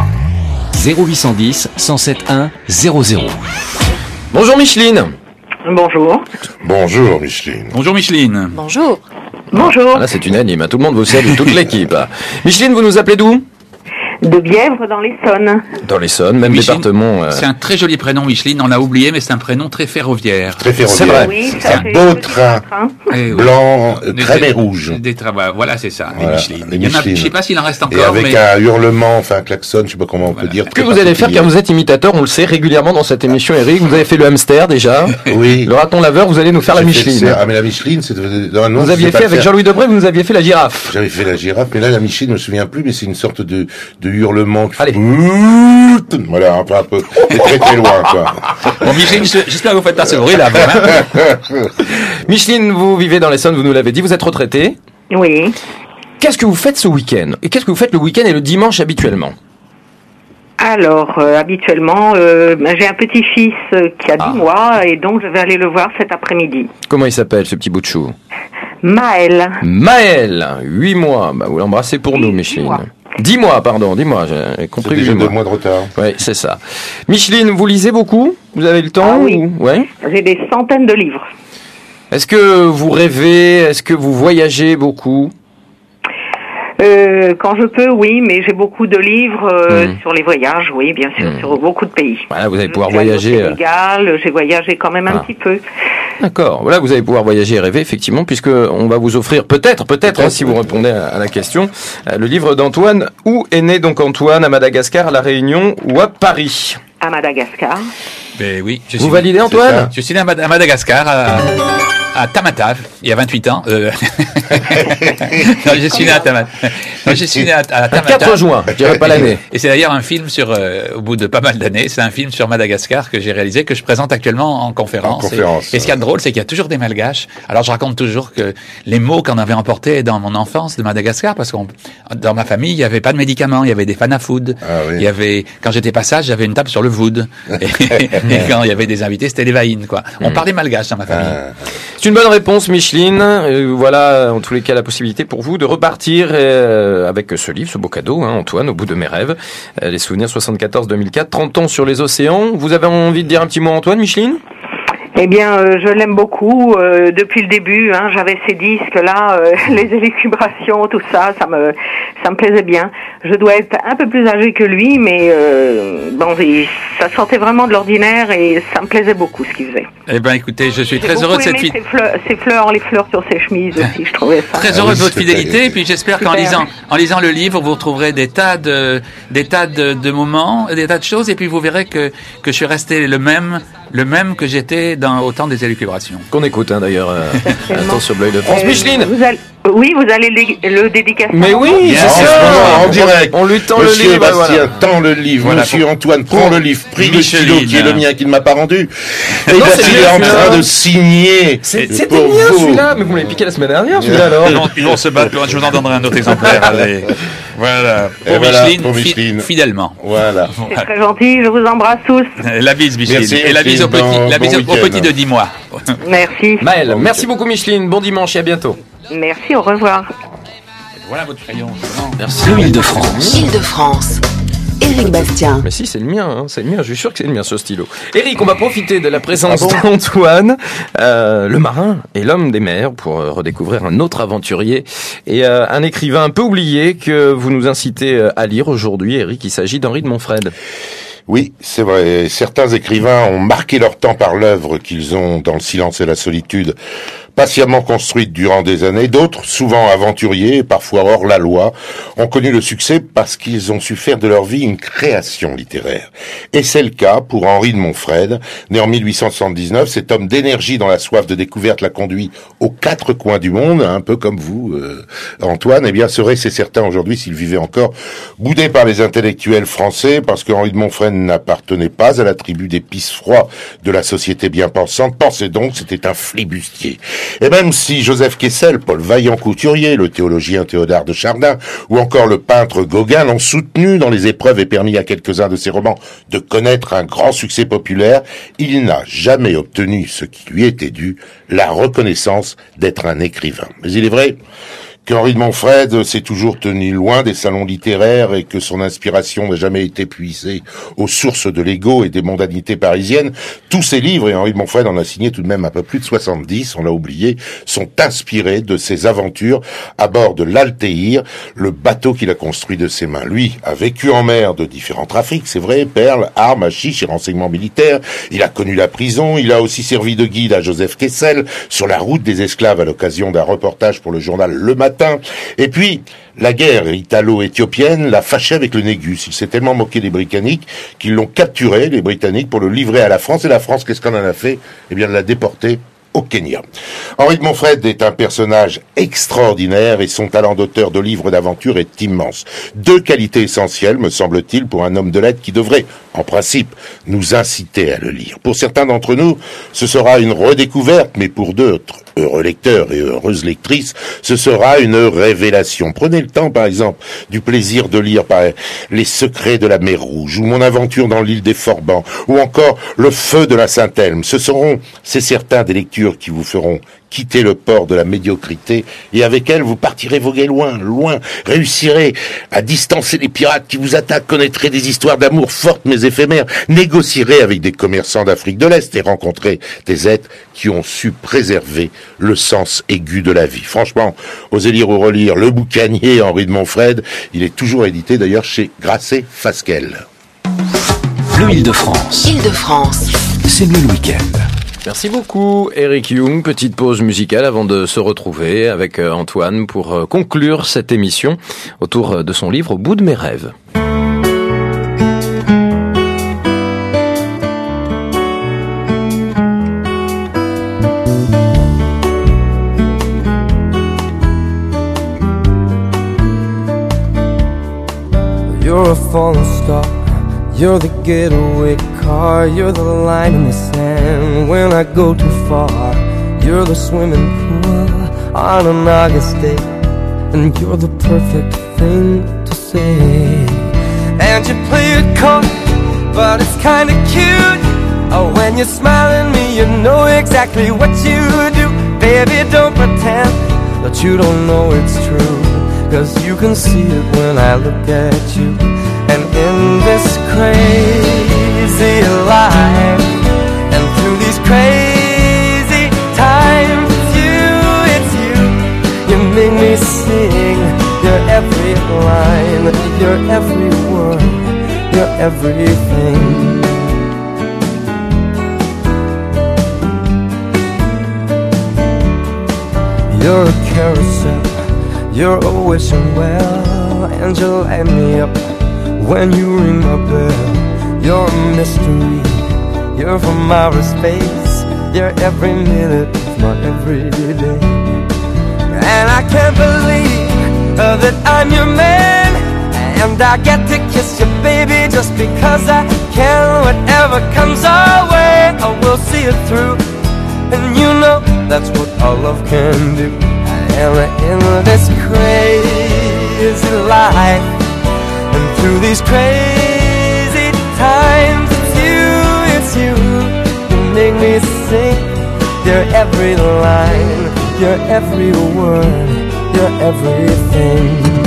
0810 107.1 00. Bonjour Micheline. Bonjour. Bonjour Micheline. Bonjour Micheline. Bonjour. Bonjour. Ah là c'est unanime, tout le monde vous salue, toute l'équipe. Micheline, vous nous appelez d'où? De Bièvre dans l'Essonne. Dans l'Essonne, même Micheline, département. C'est un très joli prénom, Micheline. On l'a oublié, mais c'est un prénom très ferroviaire. Très ferroviaire. C'est vrai. Oui, C'est un beau train. Blanc, crème et rouge. Voilà, c'est ça, Voilà, les Micheline. les Il y en a, Micheline. je sais pas s'il en reste encore, Et avec mais... un hurlement, enfin un klaxon, je sais pas comment on peut dire. Que vous allez faire car vous êtes imitateur, on le sait régulièrement dans cette émission, Eric. Vous avez fait le hamster déjà. Oui. Le raton laveur, vous allez nous faire la Micheline. Ah mais la Micheline, c'est Vous aviez fait avec Jean-Louis Debré, vous nous aviez fait la girafe. J'avais fait la girafe, mais là la Micheline, je me souviens plus, mais c'est une sorte de hurlement. Allez. Voilà, un peu. C'est très très loin, quoi. Bon, Micheline, j'espère que vous faites pas ce bruit là. Hein. Micheline, vous vivez dans l'Essonne, vous nous l'avez dit, vous êtes retraitée. Oui. Qu'est-ce que vous faites ce week-end? Et qu'est-ce que vous faites le week-end et le dimanche habituellement? Alors, habituellement, j'ai un petit-fils qui a 10 mois et donc je vais aller le voir cet après-midi. Comment il s'appelle, ce petit bout de chou? Maël. Maël, 8 mois. Bah, vous l'embrassez pour nous, Micheline. 10 mois, pardon, 10 mois, j'ai compris. C'est déjà 8 2 mois de retard. Oui, c'est ça. Micheline, vous lisez beaucoup? Vous avez le temps? Oui. Ouais. J'ai des centaines de livres. Est-ce que vous rêvez? Est-ce que vous voyagez beaucoup? Quand je peux, oui, mais j'ai beaucoup de livres sur les voyages, oui, bien sûr, sur beaucoup de pays. Voilà, vous allez pouvoir Je suis allée voyager. au Sénégal, j'ai voyagé quand même un petit peu. D'accord. Voilà, vous allez pouvoir voyager et rêver, effectivement, puisque on va vous offrir peut-être, hein, si vous répondez à la question, le livre d'Antoine. Où est né donc Antoine? À Madagascar, à La Réunion ou à Paris? À Madagascar. Ben oui. Vous validez, Antoine? Je suis né à Madagascar, à Tamatave, il y a 28 ans. Non, je suis né à Tamatave. Non, je suis né à Tamatave. 4 juin, je dirais pas l'année. Et c'est d'ailleurs un film sur, au bout de pas mal d'années, c'est un film sur Madagascar que j'ai réalisé, que je présente actuellement en conférence. Et ce qu'il y a de drôle, c'est qu'il y a toujours des malgaches. Alors je raconte toujours que les mots qu'on avait emportés dans mon enfance de Madagascar, parce que dans ma famille, il n'y avait pas de médicaments, il y avait des fana-food. Il y avait, quand j'étais pas sage, j'avais une table sur le vood. Et quand il y avait des invités, c'était les vaïnes, quoi. On parlait malgache dans ma famille. C'est une bonne réponse, Micheline. Voilà, en tous les cas, la possibilité pour vous de repartir avec ce livre, ce beau cadeau, hein, Antoine, Au bout de mes rêves. Les souvenirs 74-2004, 30 ans sur les océans. Vous avez envie de dire un petit mot, Antoine, Micheline? Eh bien, je l'aime beaucoup depuis le début. Hein, j'avais ces disques-là, les élucubrations, tout ça, ça me plaisait bien. Je dois être un peu plus âgée que lui, mais bon, ça sortait vraiment de l'ordinaire et ça me plaisait beaucoup ce qu'il faisait. Eh ben, écoutez, je suis très heureux de cette fille. Ces fleurs, les fleurs sur ses chemises aussi, je trouvais ça. Très heureux de votre fidélité, et puis j'espère qu'en lisant le livre, vous retrouverez des tas de moments, des tas de choses, et puis vous verrez que je suis resté le même que j'étais au temps des élucubrations. Qu'on écoute, hein, d'ailleurs, attends sur Bleuil de France. Micheline! Vous allez le dédicacer. Mais oui, c'est ça! En direct. On lui tend le Monsieur livre. Bastien tend le livre. Monsieur Antoine prend le livre, pris le stylo qui est le mien, qui ne m'a pas rendu. Et Non, là, c'est il est en train de signer. C'était pour bien vous. celui-là, mais vous me l'avez piqué la semaine dernière, celui-là, alors. Ils vont se battre, je vous en donnerai un autre exemplaire. Allez. Voilà. Pour Micheline, fidèlement. Voilà. C'est très gentil, je vous embrasse tous. La bise, Micheline. Merci, et la bise au petit de 10 mois. Merci. Maël, merci beaucoup, Micheline. Bon dimanche et à bientôt. Merci, au revoir. Voilà votre crayon. Merci. Île-de-France. Île-de-France. Éric Bastien. Mais si, c'est le mien, hein, c'est le mien, je suis sûr que c'est le mien, ce stylo. Éric, on va profiter de la présence d'Antoine, le marin et l'homme des mers, pour redécouvrir un autre aventurier et un écrivain un peu oublié que vous nous incitez à lire aujourd'hui, Éric. Il s'agit d'Henri de Montfred. Oui, c'est vrai. Certains écrivains ont marqué leur temps par l'œuvre qu'ils ont, dans le silence et la solitude, patiemment construite durant des années. D'autres, souvent aventuriers, parfois hors la loi, ont connu le succès parce qu'ils ont su faire de leur vie une création littéraire. Et c'est le cas pour Henri de Montfred, né en 1879. Cet homme d'énergie dans la soif de découverte l'a conduit aux 4 coins du monde, un peu comme vous, Antoine. Eh bien, serait, c'est certain aujourd'hui, s'il vivait encore, boudé par les intellectuels français, parce que Henri de Montfred n'appartenait pas à la tribu des pisse-froids de la société bien pensante. Pensez donc, c'était un flibustier. Et même si Joseph Kessel, Paul Vaillant-Couturier, le théologien Théodore de Chardin, ou encore le peintre Gauguin l'ont soutenu dans les épreuves et permis à quelques-uns de ses romans de connaître un grand succès populaire, il n'a jamais obtenu ce qui lui était dû, la reconnaissance d'être un écrivain. Mais il est vrai qu'Henri de Montfred s'est toujours tenu loin des salons littéraires et que son inspiration n'a jamais été puisée aux sources de l'ego et des mondanités parisiennes. Tous ses livres, et Henri de Montfred en a signé tout de même un peu plus de 70, on l'a oublié, sont inspirés de ses aventures à bord de l'Altéir, le bateau qu'il a construit de ses mains. Lui a vécu en mer de différents trafics, c'est vrai, perles, armes, hashish et renseignements militaires. Il a connu la prison, il a aussi servi de guide à Joseph Kessel sur la route des esclaves à l'occasion d'un reportage pour le journal Le Matin. Et puis, la guerre italo-éthiopienne l'a fâché avec le Négus. Il s'est tellement moqué des Britanniques qu'ils l'ont capturé, les Britanniques, pour le livrer à la France. Et la France, qu'est-ce qu'on en a fait? Eh bien, l'a déporté au Kenya. Henri de Montfred est un personnage extraordinaire et son talent d'auteur de livres d'aventure est immense. 2 qualités essentielles, me semble-t-il, pour un homme de lettres qui devrait, en principe, nous inciter à le lire. Pour certains d'entre nous, ce sera une redécouverte, mais pour d'autres, heureux lecteurs et heureuses lectrices, ce sera une révélation. Prenez le temps, par exemple, du plaisir de lire Les secrets de la mer Rouge, ou Mon aventure dans l'île des Forbans, ou encore Le feu de la Saint-Elme. Ce seront, c'est certain, des lectures qui vous feront quitter le port de la médiocrité, et avec elles, vous partirez voguer loin, loin, réussirez à distancer les pirates qui vous attaquent, connaîtrez des histoires d'amour fortes mais éphémères, négocierez avec des commerçants d'Afrique de l'Est et rencontrez des êtres qui ont su préserver le sens aigu de la vie. Franchement, osez lire ou relire Le Boucanier, Henri de Montfred, il est toujours édité d'ailleurs chez Grasset Fasquelle. Bleu Île-de-France. Île-de-France. C'est mieux le week-end. Merci beaucoup Eric Young. Petite pause musicale avant de se retrouver avec Antoine pour conclure cette émission autour de son livre Au bout de mes rêves. You're a falling star, you're the getaway car, you're the line in the sand when I go too far. You're the swimming pool on an August day, and you're the perfect thing to say. And you play it cold, but it's kinda cute. Oh, when you smile at me, you know exactly what you do. Baby, don't pretend that you don't know it's true, 'cause you can see it when I look at you. And in this crazy life, and through these crazy times, it's you, you make me sing your every line, your every word, your everything. You're a carousel, you're a wishing well, and you light me up when you ring my bell. You're a mystery, you're from outer space, you're every minute of my everyday. And I can't believe that I'm your man, and I get to kiss you, baby, just because I can. Whatever comes our way, I will see it through, and you know that's what our love can do. And in this crazy life, and through these crazy times, it's you, you make me sing your every line, your every word, your everything.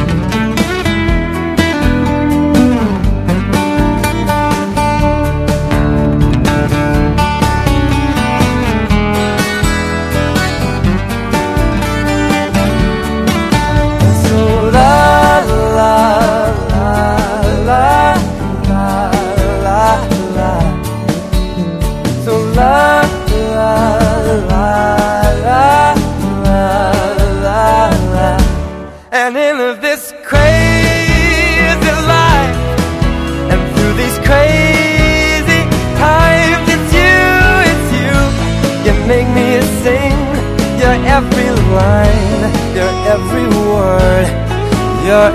Every line, your every word, your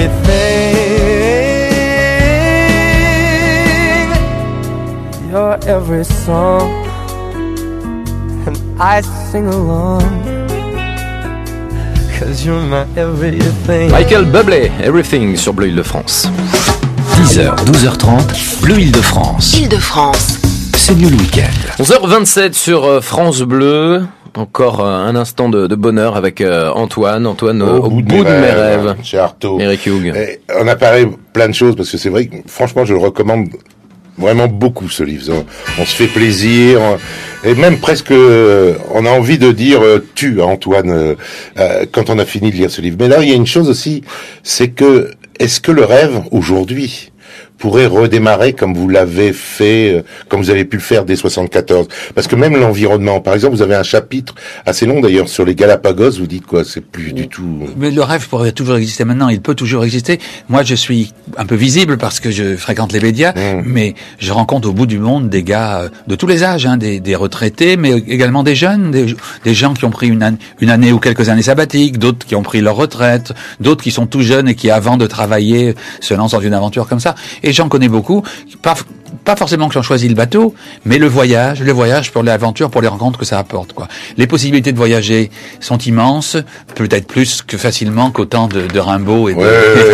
everything, your every song, and I sing along, 'cause you're my everything. Michael Bublé, Everything sur Bleu Île-de-France. 10h, 12h30, Bleu Île-de-France. Île-de-France. C'est mieux le week-end. 11h27 sur France Bleu. encore un instant de bonheur avec Antoine au bout de mes rêves. Chez Artaud. Eric Hughes. On a parlé plein de choses parce que c'est vrai que franchement je le recommande vraiment beaucoup ce livre. On se fait plaisir et même presque on a envie de dire tu à Antoine quand on a fini de lire ce livre. Mais là il y a une chose aussi, c'est que est-ce que le rêve aujourd'hui pourrait redémarrer comme vous l'avez fait, comme vous avez pu le faire dès 74. Parce que même l'environnement, par exemple, vous avez un chapitre assez long d'ailleurs sur les Galapagos, vous dites quoi, c'est plus du tout... Mais le rêve pourrait toujours exister maintenant, il peut toujours exister. Moi, je suis un peu visible parce que je fréquente les médias, mais je rencontre au bout du monde des gars de tous les âges, des retraités, mais également des jeunes, des gens qui ont pris une année ou quelques années sabbatiques, d'autres qui ont pris leur retraite, d'autres qui sont tout jeunes et qui, avant de travailler, se lancent dans une aventure comme ça. Et j'en connais beaucoup, pas forcément qui ont choisi le bateau, mais le voyage pour l'aventure, pour les rencontres que ça apporte, quoi. Les possibilités de voyager sont immenses, peut-être plus que facilement qu'au temps de Rimbaud et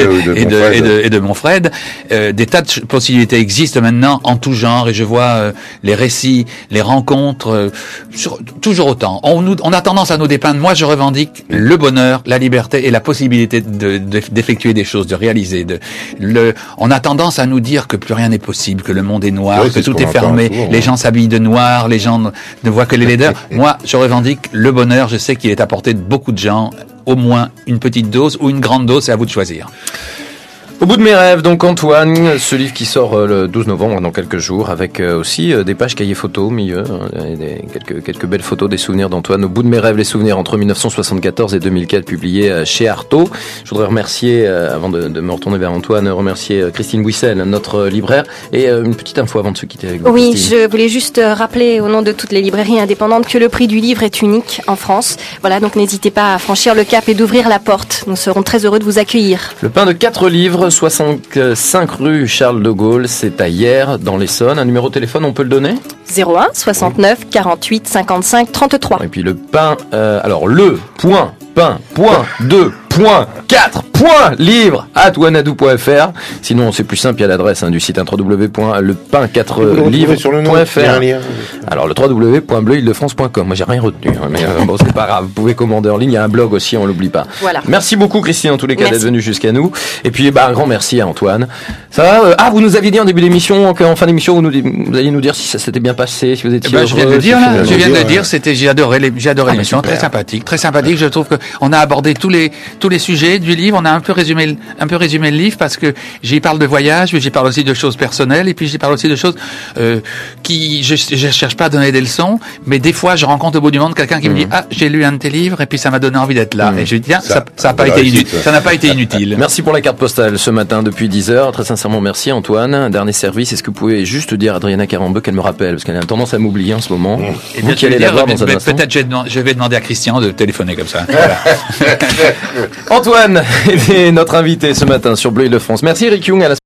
de Monfred. Des tas de possibilités existent maintenant en tout genre, et je vois les récits, les rencontres, toujours autant. On a tendance à nous dépeindre. Moi, je revendique le bonheur, la liberté et la possibilité d'effectuer des choses, de réaliser. On a tendance à nous dire que plus rien n'est possible, que le monde est noir, que tout est fermé, les gens s'habillent de noir, les gens ne voient que les laideurs. Moi, je revendique le bonheur, je sais qu'il est à portée de beaucoup de gens, au moins une petite dose ou une grande dose, c'est à vous de choisir. Au bout de mes rêves, donc Antoine, ce livre qui sort le 12 novembre dans quelques jours, avec aussi des pages cahiers photos au milieu, quelques belles photos des souvenirs d'Antoine. Au bout de mes rêves, les souvenirs entre 1974 et 2004, publié chez Artaud. Je voudrais remercier, avant de me retourner vers Antoine, remercier Christine Bouissel, notre libraire, et une petite info avant de se quitter avec vous. Oui, Christine. je voulais juste rappeler au nom de toutes les librairies indépendantes que le prix du livre est unique en France. Voilà, donc n'hésitez pas à franchir le cap et d'ouvrir la porte. Nous serons très heureux de vous accueillir. Le pain de 4 livres, 65 rue Charles de Gaulle, c'est à Hyères, dans l'Essonne. Un numéro de téléphone, on peut le donner ? 01 69 48 55 33. Et puis le pain, alors le point, pain, point, 2, point, 4, point, livre, @wanadoo.fr. Sinon, c'est plus simple, il y a l'adresse du site www.lepin4livre.fr. Alors le www.bleuildefrance.com. Moi, j'ai rien retenu, mais bon, c'est pas grave. Vous pouvez commander en ligne. Il y a un blog aussi, on l'oublie pas. Voilà. Merci beaucoup, Christine, en tous les cas, d'être venue jusqu'à nous. Et puis, un grand merci à Antoine. Ça va vous nous aviez dit en début d'émission, qu'en fin d'émission, vous alliez nous dire si ça s'était bien passé, si vous étiez heureux. Je viens de le dire, là. Je viens de le dire. J'ai adoré l'émission. Très sympathique. Je trouve que on a abordé tous les sujets du livre. On a un peu résumé le livre parce que j'y parle de voyage, mais j'y parle aussi de choses personnelles, et puis j'y parle aussi de choses qui je cherche pas à donner des leçons, mais des fois je rencontre au bout du monde quelqu'un qui me dit j'ai lu un de tes livres et puis ça m'a donné envie d'être là. Et je dis tiens, ça n'a pas été inutile. Merci pour la carte postale ce matin depuis 10h. Très sincèrement, merci Antoine. Un dernier service. Est-ce que vous pouvez juste dire à Adriana Carambeu qu'elle me rappelle, parce qu'elle a tendance à m'oublier en ce moment. Et bien, peut-être je vais demander à Christian de téléphoner comme ça. Voilà. Antoine est notre invité ce matin sur Bleu Île-de-France. Merci Eric Young. À la